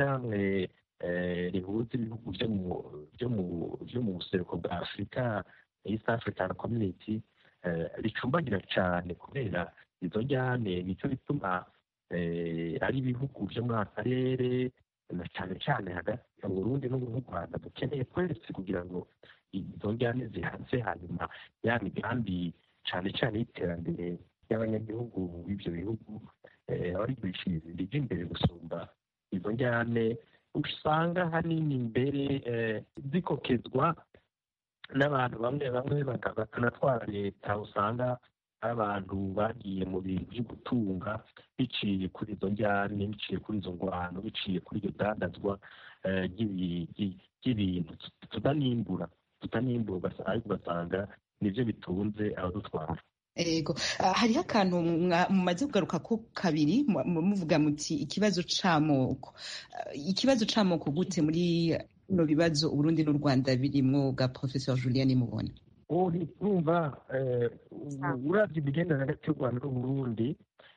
ishirahamwe rihuza ibihugu vyo mu buseruko bwa Afurika East African Community ricumbagira cyane kubera izo njyane, nicyo bituma ari ibihugu byo muri aka karere na cyane cyane hagati ya Burundi no mu Rwanda dukeneye twese kugira ngo izo njyane zihatse, hanyuma ya migambi cyane cyane y'iterambere y'abanyagihugu b'ibyo bihugu abari rije imbere gusumba izo njyane usanga hanini imbere zikokezwa n'abantu bamwe bamwe bakanatwara leta. Usanga abantu bagiye mu bintu byo gutunga biciye kuri izo njyane, biciye kuri izo ngwano, biciye kuri iryo dandazwa ry'ibintu tutanimbura ariko ugasanga nibyo bitunze abadutwara. Ego, hariho akantu mumaze kugaruka ko kabiri muvuga muti ikibazo c'amoko. Ikibazo c'amoko gute muri no bibazo Uburundi n'u Rwanda birimwo ga Professeur Julien Mubona? Urumva uravye imigendere hagati y'u Rwanda n'Uburundi,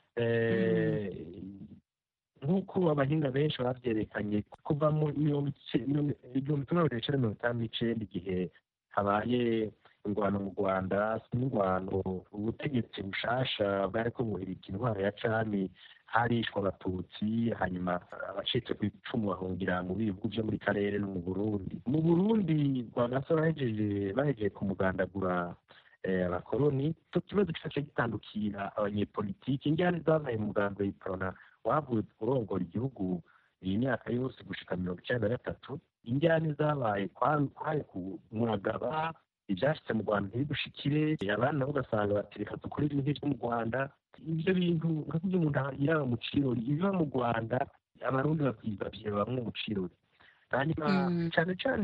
nk'uko abahinga benshi bavyerekanye kuva mu 1959 igihe habaye ingwano mu Rwanda, n'ingwano ubutegetsi bushasha bwariko buhirika intwaro ya cami, harishwa abatutsi, hanyuma abacitse ku icumu bahungira mu bihugu byo muri karere no mu Burundi. Mu Burundi Rwagasa bahejeje kumugandagura abakoloni, icyo kibazo kicaca gitandukira abanyepolitiki. Injyane zabaye mu mugambi w'iprona wavuye kurongora igihugu iyi myaka yose gushika 1993. Injyane zabaye kwari ku muragaba, ibyashitse mu Rwanda ntibigushikire, abana nabo ugasanga batereka dukora ibintu byo mu Rwanda. Ibyo bintu nk'ibyo umuntu yiraba mu kirori, ibiba mu Rwanda abarundi babyibabye bamwe mu kirori. Hanyuma cyane cyane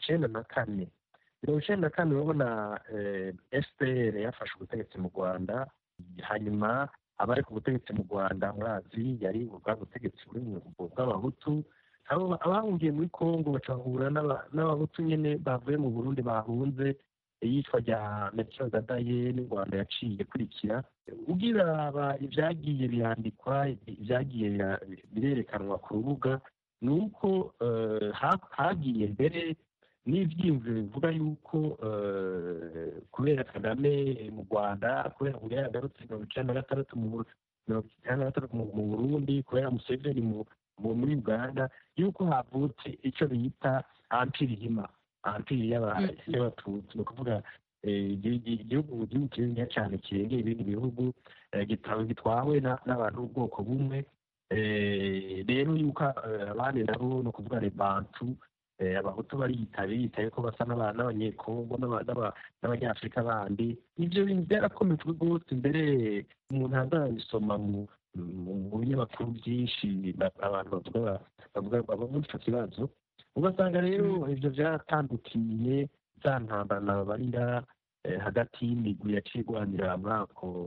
1994 urabona FPR yafashe ubutegetsi mu Rwanda, hanyuma abari ku butegetsi mu Rwanda murazi yari ubwa butegetsi buri mu bw'abahutu. Abahungiye muri Kongo bacahura n'abahutu nyene bavuye mu Burundi bahunze iyitwa rya Melchior Ndadaye n'u Rwanda yaciye kurikira. Ugira ibyagiye birandikwa, ibyagiye birerekanwa ku rubuga, ni uko hagiye mbere n'ibyiyumviro bivuga yuko kubera Kagame mu Rwanda, kubera ngo yagarutse 1996 mu Burundi, kubera Museveni muri Uganda, yuko havutse icyo bita ampirihima, ampiri y'abatutsi. Ni ukuvuga igihugu kinini cyane kirengeye ibindi bihugu, gitwawe n'abantu b'ubwoko bumwe. Rero yuko abandi nabo ni ukuvuga Bantu, abahutu bitaye ko basa n'abanyekongo n'abanyafurika bandi. Ibyo bintu byarakomejwe rwose, mbere umuntu azabisoma mu binyamakuru byinshi abantu bavuga muri icyo kibazo, ugasanga rero ibyo byatandukiye za ntambara barira hagati y'imigwi yaciye irwanira muri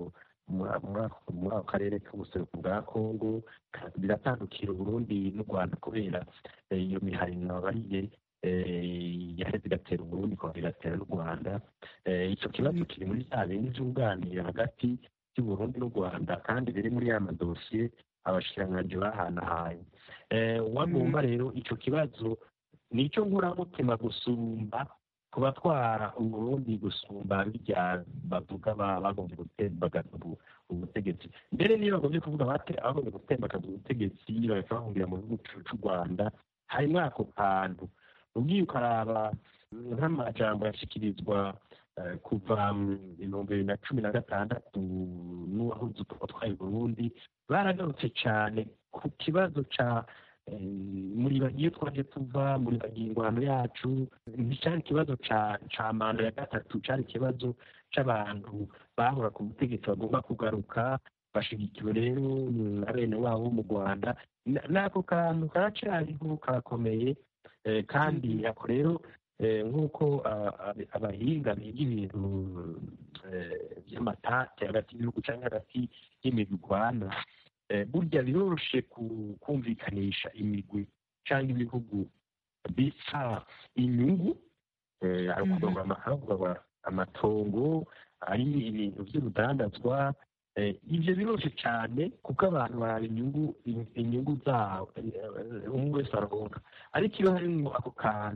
ako karere k'ubuseruko bwa Kongo, biratandukira Uburundi n'u Rwanda kubera iyo miharino bariye yaheze igatera Uburundi ikongera igatera n'u Rwanda. Icyo kibazo kiri muri za bindi by'ubuganira hagati y'Uburundi n'u Rwanda, kandi biri muri ya madosiye abashikiranganji bahanahaye. Wagomba rero icyo kibazo nicyo nkuramutima gusumba ku batwara Uburundi, gusumba bijya bavuga bagombye gutembagaza ubutegetsi. Mbere niyo bagombye kuvuga bagombye gutembagaza ubutegetsi bakabahungira mu gihugu cy'u Rwanda, harimo ako kantu. Ubwiye ukaraba nk'amajambo yashyikirizwa kuva 2016 n'uwahuze utwaye Burundi, baragarutse cyane ku kibazo ca muri bagiye twaje tuva muri bagingwano yacu. Nticyari ikibazo ca manda ya gatatu, cyari ikibazo c'abantu bahora ku butegetsi bagomba kugaruka, bashigikiwe rero na bene wabo mu Rwanda. N'ako kantu karacariho, karakomeye, kandi ako rero nk'uko abahinga biga ibintu by'amatate hagati y'ibihugu cyangwa hagati y'imigwana, burya biroroshe kumvikanisha imigwi cyangwa ibihugu bisa inyungu, haravugwa amatongo, ari ibintu by'urudandazwa. Ibyo biroshe cyane kuko abantu baraba inyungu zabo, umwe wese aronka. Ariko iyo harimo ako kantu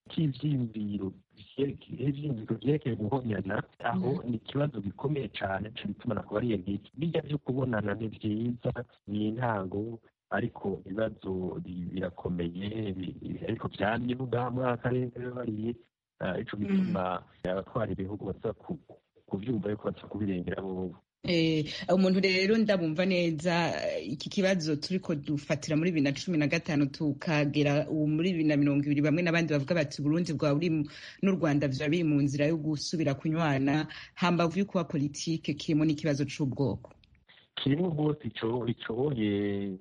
k'ivyiyumviro vyerekeye guhonyana, aho ni ikibazo gikomeye cane co gituma nakubariye ngiki. Birya vyo kubonana ni vyiza, ni intango, ariko ibibazo birakomeye, ariko vyamye muri aka karere bariye, ico gituma abatwara ibihugu baza kuvyumva yuko baza kubirengera bobo. Umuntu rero ndabumva neza iki kibazo turiko dufatira muri 2015 tukagera muri 2020, bamwe n'abandi bavuga bati Burundi bwa buri n'u Rwanda vya biri mu nzira yo gusubira kunywana, hambavu yo kuba politike kirimo n'ikibazo c'ubwoko kirimo rwose icoye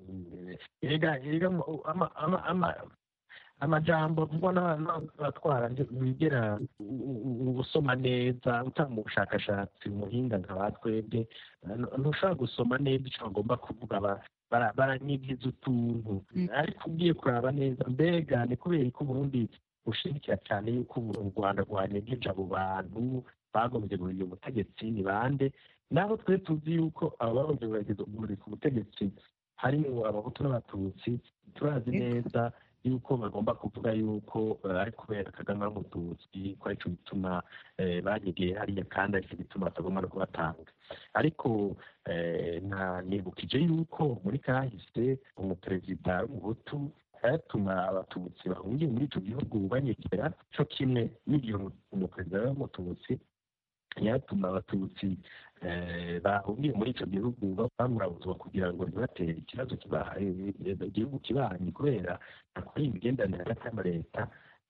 amajambo mbona n'abatwara bigera gusoma neza, utanga ubushakashatsi umuhinga nka batwebwe ntushobora gusoma neza icyo bagomba kuvuga, baranyigiza utuntu. Ariko ugiye kuraba neza, mbega ni kubera ko Burundi bushigikira cyane yuko u Rwanda rwanyegeje abo bantu bagombye guhindura ubutegetsi ni bande? Naho twe tuzi yuko abo bagombye guhindura ubutegetsi harimo abahutu n'abatutsi, turazi neza yuko bagomba kuvuga yuko ari kubera Kagame ari umututsi, ko arico gituma bagegeye hariya, kandi arico gituma batagomba no kubatanga. Ariko nibukije yuko muri kahise umuperezida w'umuhutu yatuma abatutsi bahungiye muri ico gihugu banyegera, co kimwe n'igihe umuperezida w'umututsi yatuma abatutsi bahungiye muri ico gihugu bamurabuzwa kugira ngo ntibatere ikibazo igihugu kibanyi, kubera nakora imigenderanire hagati y'amaleta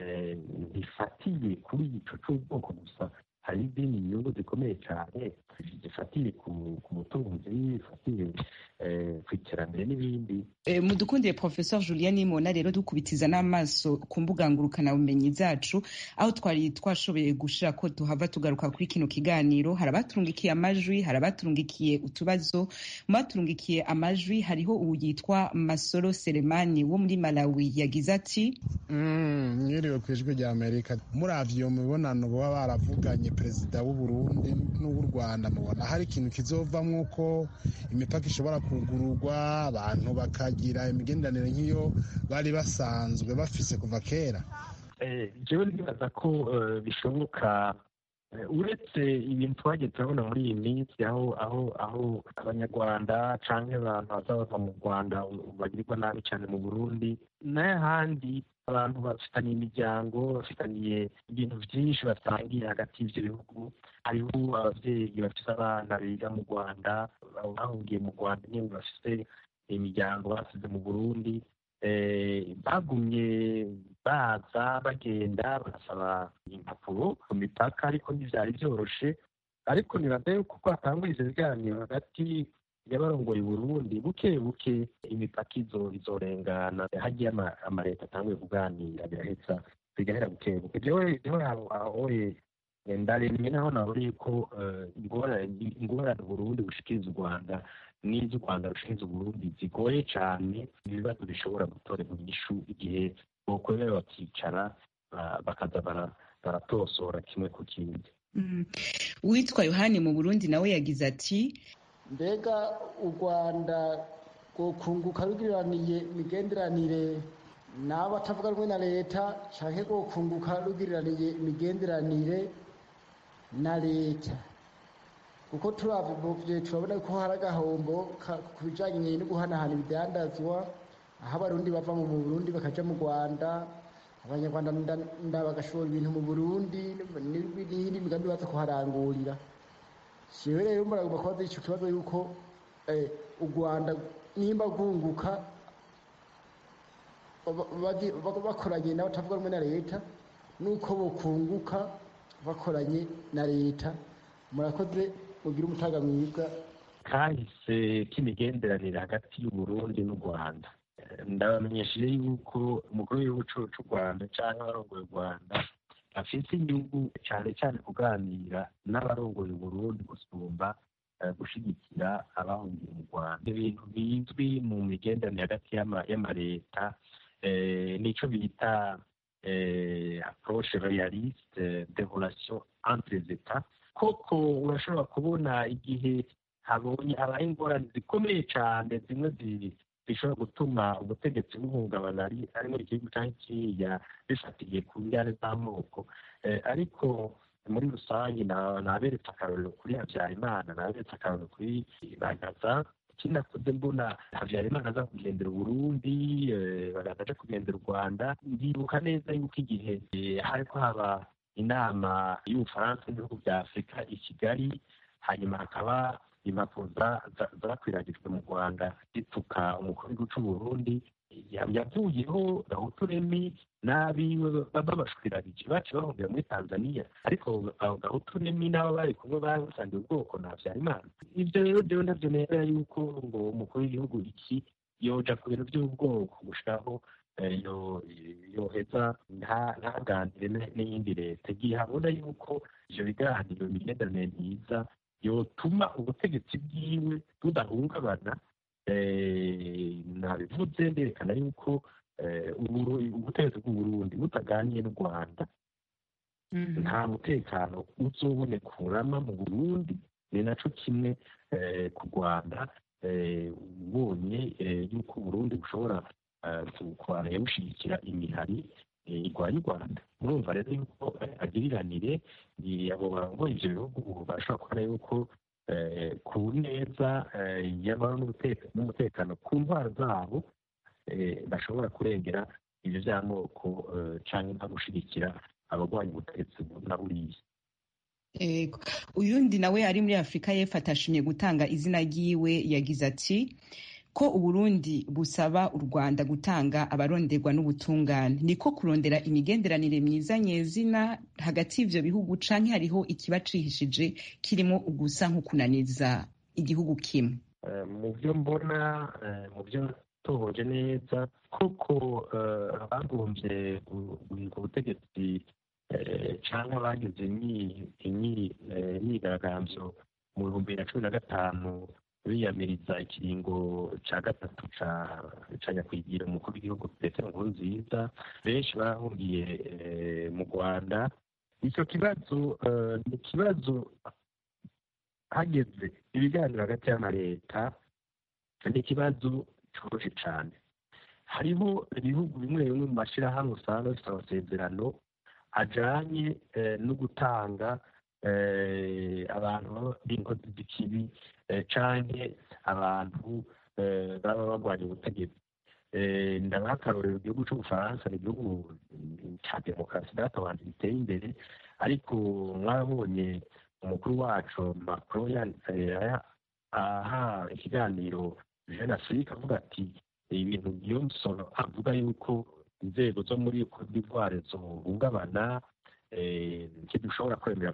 ntifatiye kuri ico c'ubwoko gusa, hari izindi nyungu zikomeye cyane zifatiye ku butunzi, zifatiye ku iterambere n'ibindi. Mudukundiye Professeur Julien Nimona, rero dukubitiza n'amaso ku mbuga ngurukana bumenyi zacu, aho twari twashoboye gushira ko tuhava tugaruka kuri kino kiganiro. Hari abaturungikiye amajwi, hari abaturungikiye utubazo. Mu baturungikiye amajwi hariho ubu yitwa Masoro Selemani wo muri Malawi, yagize ati mwiriwe kw'ijwi rya Amerika, muravye mu mibonano baba baravuganye perezida w'u Burundi n'uw'u Rwanda, mubona hari ikintu kizovamwo ko imipaka ishobora kugururwa, abantu bakagira imigenderanire nk'iyo bari basanzwe bafise kuva kera? Jewe ndibaza ko bishoboka, uretse ibintu twagiye turabona muri iyi minsi aho abanyarwanda canke abantu baza bava mu Rwanda bagirirwa nabi cyane mu Burundi, n'ahandi abantu bafitaniye imiryango, bafitaniye ibintu byinshi basangiye hagati y'ivyo bihugu. Hariho abavyeyi bafise abana biga mu Rwanda, bahungiye mu Rwanda nyene bafise imiryango basize mu Burundi, bagumye baza bagenda bagasaba impapuro ku mipaka, ariko ntivyari vyoroshe. Ariko nibaza yuko ko hatangura ivyo biganiro hagati y'abarongoye Burundi, buke buke imipaka izorengana, hagiye amaleta atanguye kuganira biraheza bigahera buke buke. Jewe ahoye ndaremye naho naburiye ko ingorane Burundi bushikiriza u Rwanda n'iz'u Rwanda rushikiriza Burundi zigoye cane, ibibazo bishobora gutorerwa inyishu igihe bokwemera bakicara bakaza baratosora kimwe ku kindi. Uwitwa Yohani mu Burundi nawe yagize ati mbega u Rwanda rwokunguka rugiraniye imigenderanire n'abo atavuga rumwe na leta, canke rwokunguka rugiraniye imigenderanire na leta? Kuko turabona ko hari agahombo ku bijanye no guhanahana ibidandazwa, aho abarundi bava mu Burundi bakaja mu Rwanda, abanyarwanda bagashora ibintu mu Burundi n'indi migambi baza kuharangurira. Jewe rero muragomba kubaza ico kibazo yuko u Rwanda nimba rwunguka bakoranye n'abatavuga rumwe na leta, nuko bokunguka bakoranye na leta. Murakoze, mugire umutaga mwiza. Kahise k'imigenderanire hagati y'u Burundi n'u Rwanda, ndabamenyesheje yuko umukuru w'igihugu c'u Rwanda canke abarongoye u Rwanda afise inyungu cane cane kuganira n'abarongoye Burundi gusumba gushigikira abahungiye mu Rwanda. Ibintu bizwi mu migenderanire hagati y'amaleta nico bita approche réaliste des relations entre les États. Koko urashobora kubona igihe habaye ingorane zikomeye cane, zimwe bishobora gutuma ubutegetsi buhungabana ari muri igihugu cyangwa kiriya bifatiye ku njyane z'amoko. Ariko muri rusange naberetse akarorero kuri Habyarimana, naberetse akarorero kuri Bagaza. Ikindi nakuze mbona Habyarimana aza kugendera Uburundi, Bagaza aje kugendera u Rwanda. Ndibuka neza yuko igihe hariko haba inama y'Ubufaransa n'ibihugu bya Afurika i Kigali, hanyuma hakaba impapuro zakwiragijwe mu Rwanda zituka umukuru w'igihugu cy'u Burundi, yavuyeho Gahutu Remy n'abiwe babashwiragije baciye bahungira muri Tanzania, ariko Gahutu Remy n'abo bari kumwe bari basangiye ubwoko na Habyarimana. Ibyo rero rero nabyo nemera yuko ngo umukuru w'igihugu iki yoja ku bintu by'ubwoko gushikaho yoheza ntaganire n'iyindi leta, igihe habona yuko ivyo biganiro imigenderanire myiza yotuma ubutegetsi bwiwe budahungabana. Nabivuze nderekana yuko ubutegetsi bw'Uburundi butaganiye n'u Rwanda nta mutekano uzoboneka urama mu Burundi. Ni naco kimwe ku Rwanda, ubonye yuko Uburundi bushobora kubana bushigikira imihari irwanya u Rwanda. Murumva rero yuko agiriranire abo barongoye ivyo bihugu bashobora kubona yuko ku neza y'amahoro n'umutekano ku ntwaro zabo bashobora kurengera ivyo vy'amoko canke nka gushigikira abagwanya ubutegetsi na buriya. Uyundi nawe ari muri Afurika y'Epfo atashimye gutanga izina ryiwe, yagize ati ko Uburundi busaba u Rwanda gutanga abaronderwa n'ubutungane, niko kurondera imigenderanire myiza nyezina hagati y'ivyo bihugu, canke hariho ikibacihishije kirimo ugusa nko kunaniza igihugu kimwe? Mu byo mbona, mu byo tohoje neza, koko abagombye guhiga ubutegetsi canke abagize imyigaragambyo mu 2015 biyamiriza ikiringo ca gatatu ca nyakwigira umukuru w'igihugu Petero Nkurunziza, benshi bahungiye mu Rwanda. Ico kibazo ni ikibazo hageze ibiganiro hagati y'amaleta, ni ikibazo coroshe cane. Hariho ibihugu bimwe bimwe mu mashirahamwe usanga bifite amasezerano ajanye no gutanga abantu b'inkozi z'ikibi canke abantu baba bagwanya ubutegetsi. Ndabaha akarorero, igihugu c'Ubufaransa ni igihugu ca demokarasi databantu giteye imbere, ariko mwabonye umukuru wacu Macron aha ikiganiro Jeune Afrique avuga ati ibintu Johnson avuga yuko inzego zo muri Cote d'Ivoire zohungabana, ntidushobora kwemera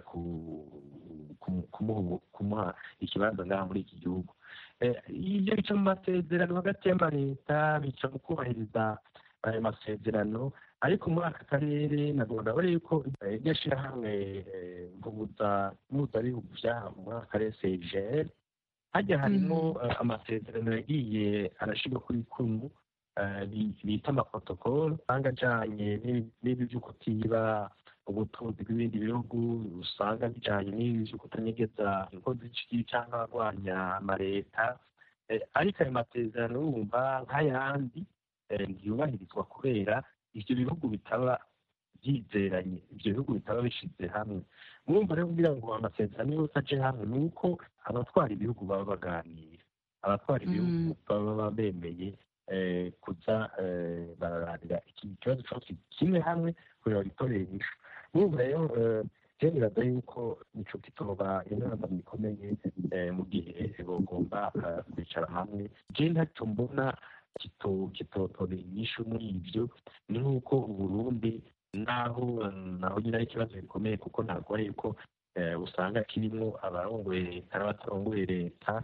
kumuha ikibanza ngaha muri iki gihugu. Ibyo bica mu masezerano hagati y'amaleta, bica mu kubahiriza ayo masezerano, ariko muri aka karere nagomba bari yuko iryo shirahamwe mpuzabihugu vyaha muri aka karere CIGR, hajya harimo amasezerano yagiye arashirwa kuri kumu bita amaprotokolo usanga ajanye n'ibi vyo kutiba ubutunzi bw'ibindi bihugu, usanga bijanye n'ibi vyo kutanyegeza inkozi z'ikibi canke abagwanya amaleta. Ariko ayo masezerano wumva nk'ayandi ntiyubahirizwa kubera ivyo bihugu bitaba byizeranye, ivyo bihugu bitaba bishize hamwe. Murumva rero kugira ngo amasezerano yose aje hamwe, ni uko abatwara ibihugu baba baganira, abatwara ibihugu baba bemeye kuza bararabira iki kibazo cose kimwe hamwe kugira gitorere inyishu. Murumva rero vyemeraga yuko ico kitoba inama ikomeye mu gihe bogomba kwicara hamwe. Je ntaco mbona kitotora inyishu muri ivyo, ni nk'uko Uburundi naho nyine ari ikibazo gikomeye, kuko ntabwo ari yuko usanga kirimwo abarongoye leta n'abatarongoye leta,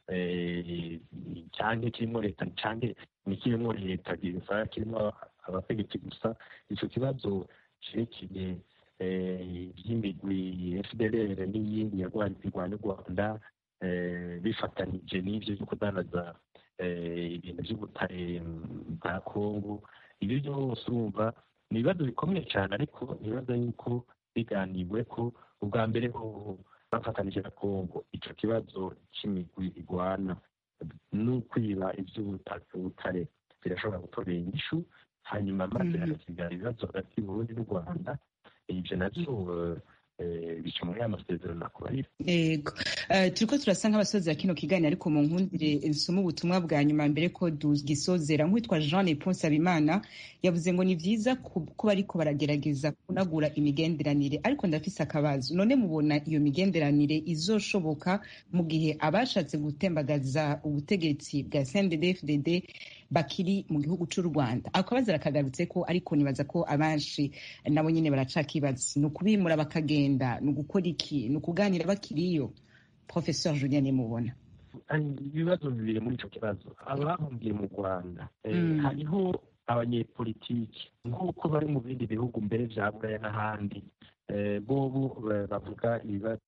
canke kirimwo leta canke ntikirimwo leta, usanga kirimwo abategetsi gusa. Ico kibazo cerekeye vy'imigwi FDLR n'iyindi yarwanya u Rwanda bifatanije n'ivyo vyo kudandaza ibintu vy'ubutare bwa Kongo, ibyo byose urumva ni ibibazo bikomeye cyane, ariko nibaza yuko biganiwe ko ubwa mbere ho bafatanije na Kongo ico kibazo c'imigwi igwana n'ukwiba iby'ubutare birashobora gutorera inyishu, hanyuma maze hagasigara ibibazo hagati y'Uburundi n'u Rwanda. Ibyo nabyo bica muri aya masezerano akubarira. Yego, turiko turasa nk'abasozera kino kiganiro, ariko mu nkundire nsoma ubutumwa bwa nyuma mbere ko dugisozera. Nk'uwitwa Jean Leponse Habimana yavuze ngo ni vyiza kuba ariko baragerageza kunagura imigenderanire, ariko ndafise akabazo. None mubona iyo migenderanire izoshoboka mu gihe abashatse gutembagaza ubutegetsi bwa CNDD-FDD bakiri mu gihugu c'u Rwanda? Akabazo arakagarutse ko, ariko nibaza ko abanshi nabo nyene baracakibaza. Ni ukubimura bakagenda, ni ugukora iki, ni ukuganira bakiriyo? Professeur Julien Nimubona. Ibibazo bibiri muri ico kibazo. Abahungiye mu Rwanda hariho abanyepolitiki nk'uko bari mu bindi bihugu mbere vya Buraya n'ahandi, bobo bavuga ibibazo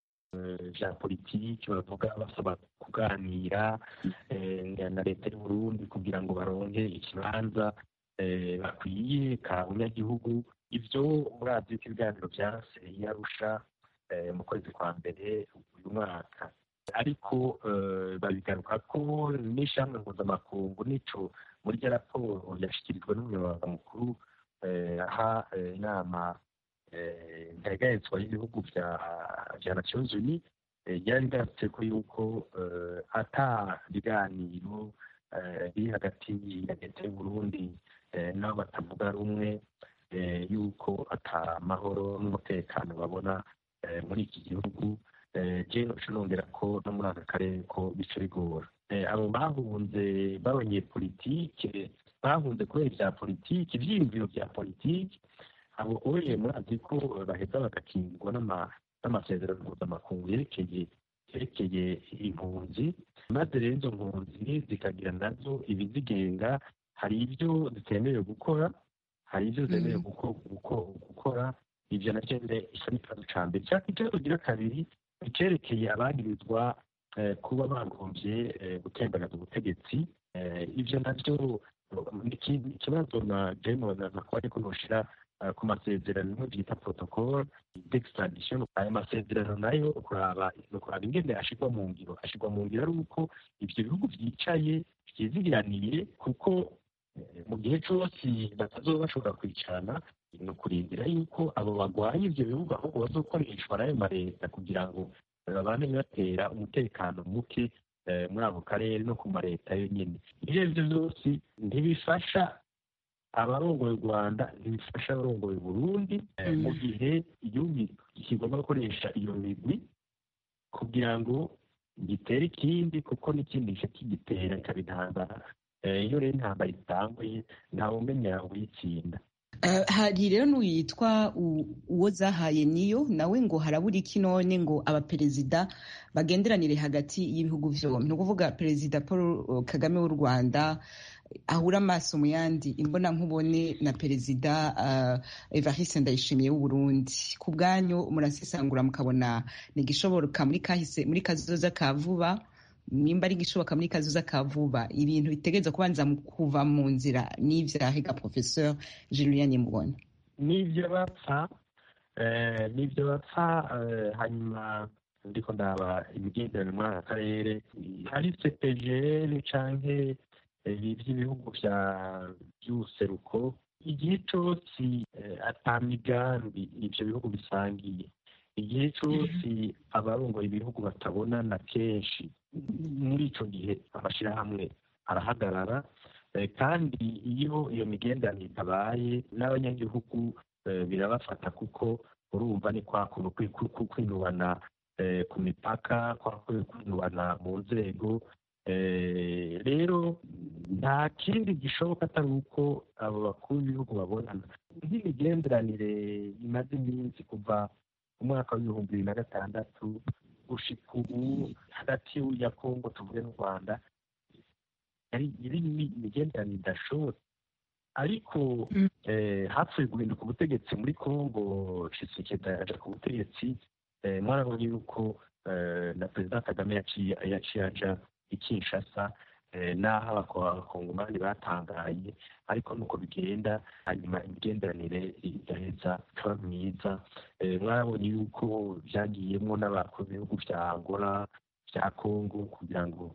vya politiki, bavuga basaba kuganira na leta y'u Burundi kugira ngo baronke ikibanza bakwiye ka munyagihugu. Ivyo murazi ko ibiganiro vyase yarusha mu kwezi kwa mbere uyu mwaka, ariko babigaruka ko n'ishamwe mpuzamakungu nico muri rya raporo yashikirijwe n'umunyamabanga mukuru aha inama ntegetswa y'ibihugu vya Nations Unies, yari igarutse ko yuko ata biganiro biri hagati ya leta y'u Burundi n'abo batavuga rumwe, yuko ata mahoro n'umutekano babona muri iki gihugu. Je nongera ko no muri aka karere ko bica bigora. Abo bahunze b'abanyepolitike bahunze kubera ibya politiki, ivyiyumviro vya politiki, abo oye murazi ko baheza bagakingwa n'amasezerano mpuzamakungu yerekeye impunzi, maze rero izo mpunzi zikagira nazo ibizigenga. Hari ibyo zitemerewe gukora, hari ibyo zemerewe gukora. Ivyo navyo isa n'ikibazo ca mbere. Ikibazo gira kabiri ikerekeye abagirizwa kuba bagomvye gutembagaza ubutegetsi. Ivyo navyo ikibazo na jeno nakuba ariko noshira ku masezerano bita protocole d'extradition. Ayo masezerano nayo kuraba ingene ashirwa mu ngiro ari uko ivyo bihugu vyicaye vyizigiraniye, kuko mu gihe cose batazoba bashobora kwicarana, ni ukurindira yuko abo bagwanya ivyo bihugu ahubwo bazokoreshwa n'ayo mareta kugira ngo babane batera umutekano muke muri ako karere no ku mareta yo nyene. Ivyo vyose ntibifasha abarongoye u Rwanda, ntibifasha abarongoye Burundi, mu gihe igihugu kigomba gukoresha iyo migwi kugira ngo gitere ikindi, kuko n'ikindi gice kigitera ikabintambara. Iyo rero intambara itanguye ntawe umenya uyitsinda. Hari rero n'uwitwa uwo zahaye niyo nawe ngo harabura iki none ngo abaperezida bagenderanire hagati y'ibihugu vyombi, ni ukuvuga perezida Paul Kagame w'u Rwanda ahura amaso mu yandi imbona nkubone na perezida Evariste Ndayishimiye w'u Burundi. Ku bwanyu murasesangura mukabona ni igishoboka muri kazoza ka vuba? Nimba ari igishoboka muri kazoza ka vuba, ibintu bitegereza kubanza kuva mu nzira n'ivyahega? Professeur Julien Nimubona. Nivyo bapfa hanyuma ndiko ndaba imigenderanire muri aka karere. Hari CPGL canke ivy'ibihugu vy'ubuseruko, igihe cose ata migambi ivyo bihugu bisangiye, igihe cose abarongoye ibihugu batabonana kenshi, muri ico gihe amashirahamwe arahagarara. Kandi iyo migenderanire itabaye n'abanyagihugu birabafata, kuko urumva ni kwa kuntu kwinubana ku mipaka, kwa kwinubana mu nzego. Rero nta kindi gishoboka atari uko abo bakuru b'ibihugu babonana. Nk'imigenderanire imaze iminsi kuva umwaka w'2006 gushika ubu hagati ya Kongo tuvuge n'u Rwanda, iri imigenderanire idashobotse. Ariko hapfuye guhinduka ubutegetsi muri Kongo, Tshisekedi aja ku butegetsi. Mwarabonye yuko na perezida Kagame yaciye aja i Kinshasa, n'aho abakongomani batangaye, ariko nuko bigenda, hanyuma imigenderanire igaheza ikaba myiza. Mwarabonye yuko vyagiyemwo n'abakuru b'ibihugu vya Angola, vya Kongo, kugira ngo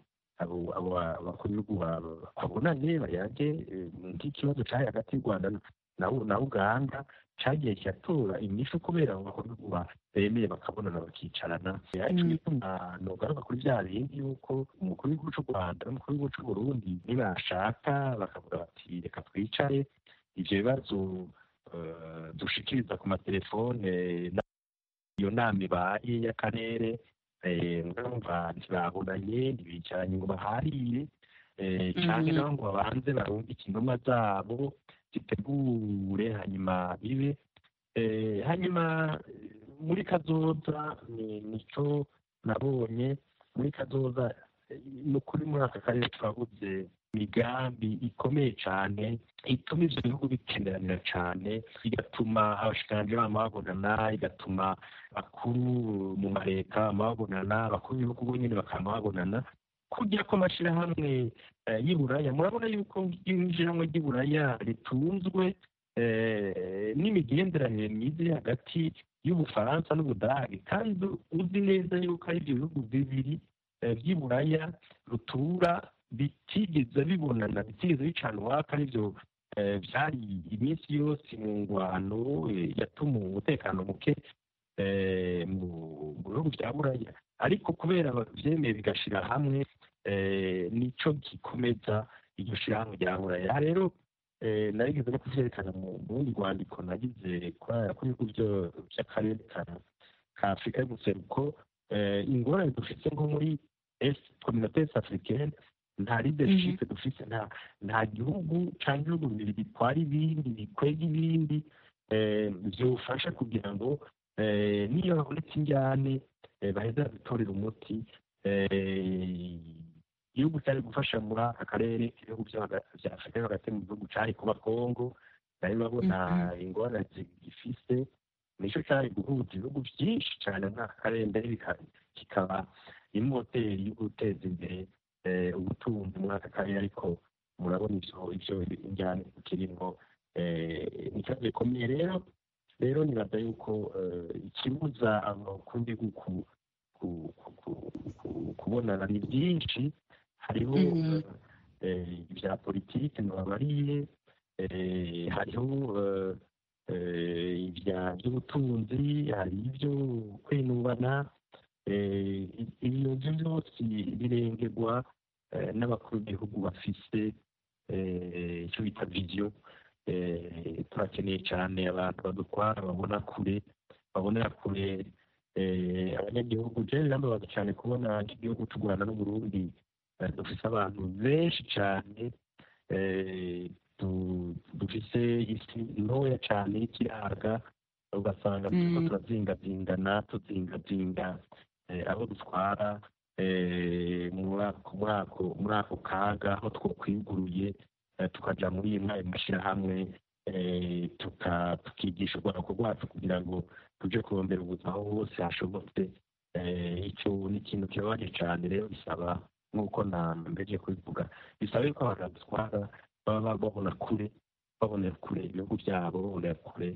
abo bakuru b'ibihugu babonane bayage nk'ikibazo cyari hagati y'u Rwanda na Uganda cyagiye kiratora inyishu kubera abo bakuru b'ibihugu bemeye bakabonana bakicarana. Ariko bituma nogaruka kuri bya bindi yuko umukuru w'igihugu cy'u Rwanda n'umukuru w'igihugu cy'u Burundi nibashaka bakavuga bati reka twicare ivyo bibazo dushikiriza ku matelefone iyo nama ibaye y'akarere ngumva ntibabonanye ntibicaranye ngo baharire canke nabo ngo babanze barungike intumwa zabo zitegure hanyuma bibe hanyuma muri kazoza nico nabonye muri kazoza nukuri muri aka karere turabuze imigambi ikomeye cyane ituma ivyo bihugu bikeneranira cyane, igatuma abashikanje bama babonana, igatuma bakuru mu mareta babonana, abakuru b'ibihugu bonyene bakama babonana, kugira ko amashirahamwe y'Iburaya, murabona yuko ishirahamwe ry'Iburaya ritunzwe n'imigenderanire myiza hagati y'Ubufaransa n'Ubudagi, kandi uzi neza yuko ari ibyo bihugu bibiri by'Iburaya rutura bitigeze bibonana, bitigeze bicana uwaka, aribyo byari iminsi yose mu ngwano yatuma umutekano muke mu bihugu bya Buraya, ariko kubera bavyemeye bigashira hamwe nico gikomeza iryo shirahamwe rya Buraya. Rero narigeze no kuvyerekana mu bundi rwandiko nagize kuri ibihugu by'akarere ka Afurika y'ubuseruko, ingorane dufite nko muri communauté africaine, nta leadership dufite, nta gihugu cyangwa ibihugu bibiri bitwara ibindi bikwega ibindi byofasha kugira ngo niyo habonetse injyane baheza bitorera umuti. Igihugu cyari gufasha muri aka karere ibihugu bya Afurika hagati mu gihugu cyari kuba Congo, nari babona ingorane zigifise, nicyo cyari guhuza ibihugu byinshi cyane muri aka karere, mbere kikaba imoteri yo guteza imbere ubutunzi muri aka karere. Ariko murabona ivyo injyane kirimo n'ikibazo gikomeye. Rero nibaza yuko ikibuza abakuru b'ibihugu kubonana ni byinshi, hariho ibya politiki ntibabariye, hariho iby'ubutunzi, hari ibyo kwinubana, ibyo byose birengerwa n'abakuru b'ibihugu bafise icyo bita viziyo. Turakeneye cyane abantu badutwara babonera kure abanyagihugu. Je birambabaza cyane kubona igihugu cy'u Rwanda n'Uburundi dufise abantu benshi cyane, dufise isi ntoya cyane y'ikiraga, ugasanga turiko tuzinga abo dutwara muri ako kaga, aho twokwiguruye tukaja muri imwe mashirahamwe tukigisha urwaruko rwacu kugira ngo tuje kurondera ubuzima aho hose hashobotse. Icyo ni ikintu kibabaje cyane. Rero bisaba nk'uko nambeje kubivuga, bisaba yuko abantu badutwara baba babonera kure ibihugu byabo, babonera kure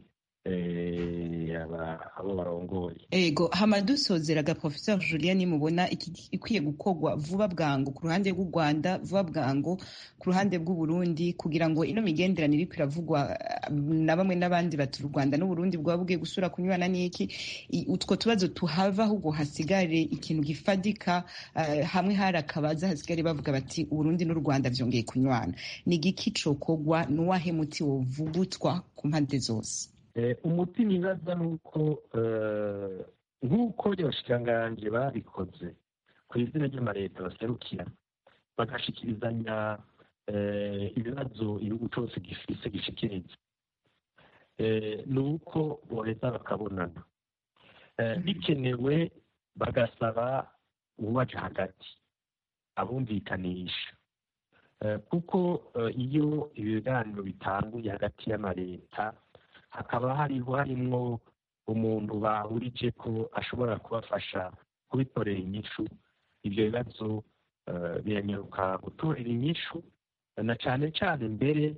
abo barongoye. Ego hama dusozeraga Professeur Julien, nimubona ikwiye gukorwa vuba bwangu ku ruhande rw'u Rwanda, vuba bwangu ku ruhande bw'u Burundi, kugira ngo ino migenderanire iriko iravugwa na bamwe n'abandi bati u Rwanda n'u Burundi bwaba bugiye gusura kunywana n'iki, utwo tubazo tuhava, ahubwo hasigare ikintu gifadika, hamwe hari akabaza hasigare bavuga bati u Burundi n'u Rwanda vyongeye kunywana. Ni igiki cokorwa, n'uwahe muti wovugutwa ku mpande zose? Umuti nibaza nuko nk'uko abashikiranganji babikoze ku izina ry'amareta baserukira, bagashikirizanya ibibazo igihugu cyose gifise gishikiriza, nuko boheza bakabonana, bikenewe bagasaba uwaje hagati abumvikanisha, kuko iyo ibiganiro bitanguye hagati y'amareta hakaba harimwo umuntu bahurije ko ashobora kubafasha kubitorera inyishu, ibyo bibazo biranyaruka gutorera inyishu, na cyane cyane mbere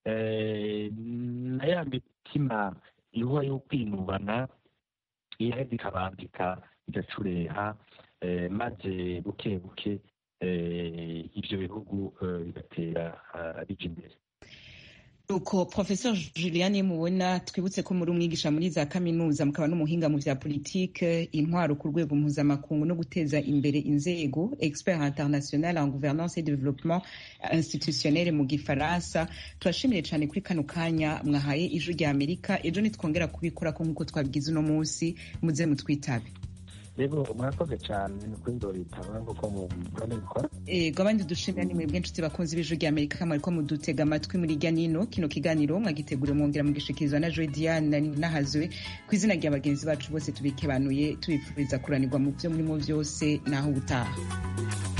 na ya mitima ihuha yo kwinubana iheza ikabambika igacureha, maze buke buke ibyo bihugu bigatera bija imbere. Uko Professor Juliane mubona, twibutse ko muri umwigisha muri za kaminuza mukaba n'umuhinga mu vya politique, intwaro ku rwego mpuzamakungu no guteza imbere inzego, expert international en gouvernance et développement institutionnel mu gifaransa. Turashimire cyane kuri kano kanya mwahaye ijwi rya Amerika. Ejo nitwongera kubikora ko nkuko twabigize uno munsi, muze mutwitabe. Rero murakoze cyane kwindora itaba nkuko mubona bikora. Abandi dushimira ni mwebwe inshuti bakunzi b'ijwi rya Amerika mwariko mudutega amatwi muri rya nino. Kino kiganiro mwagitegura mwongera mugishikirizwa na Joy Diane Nahazwe. Ku izina rya bagenzi bacu bose tubikebanuye tubifuriza kuranirwa mu byo murimo byose naho ubutaha.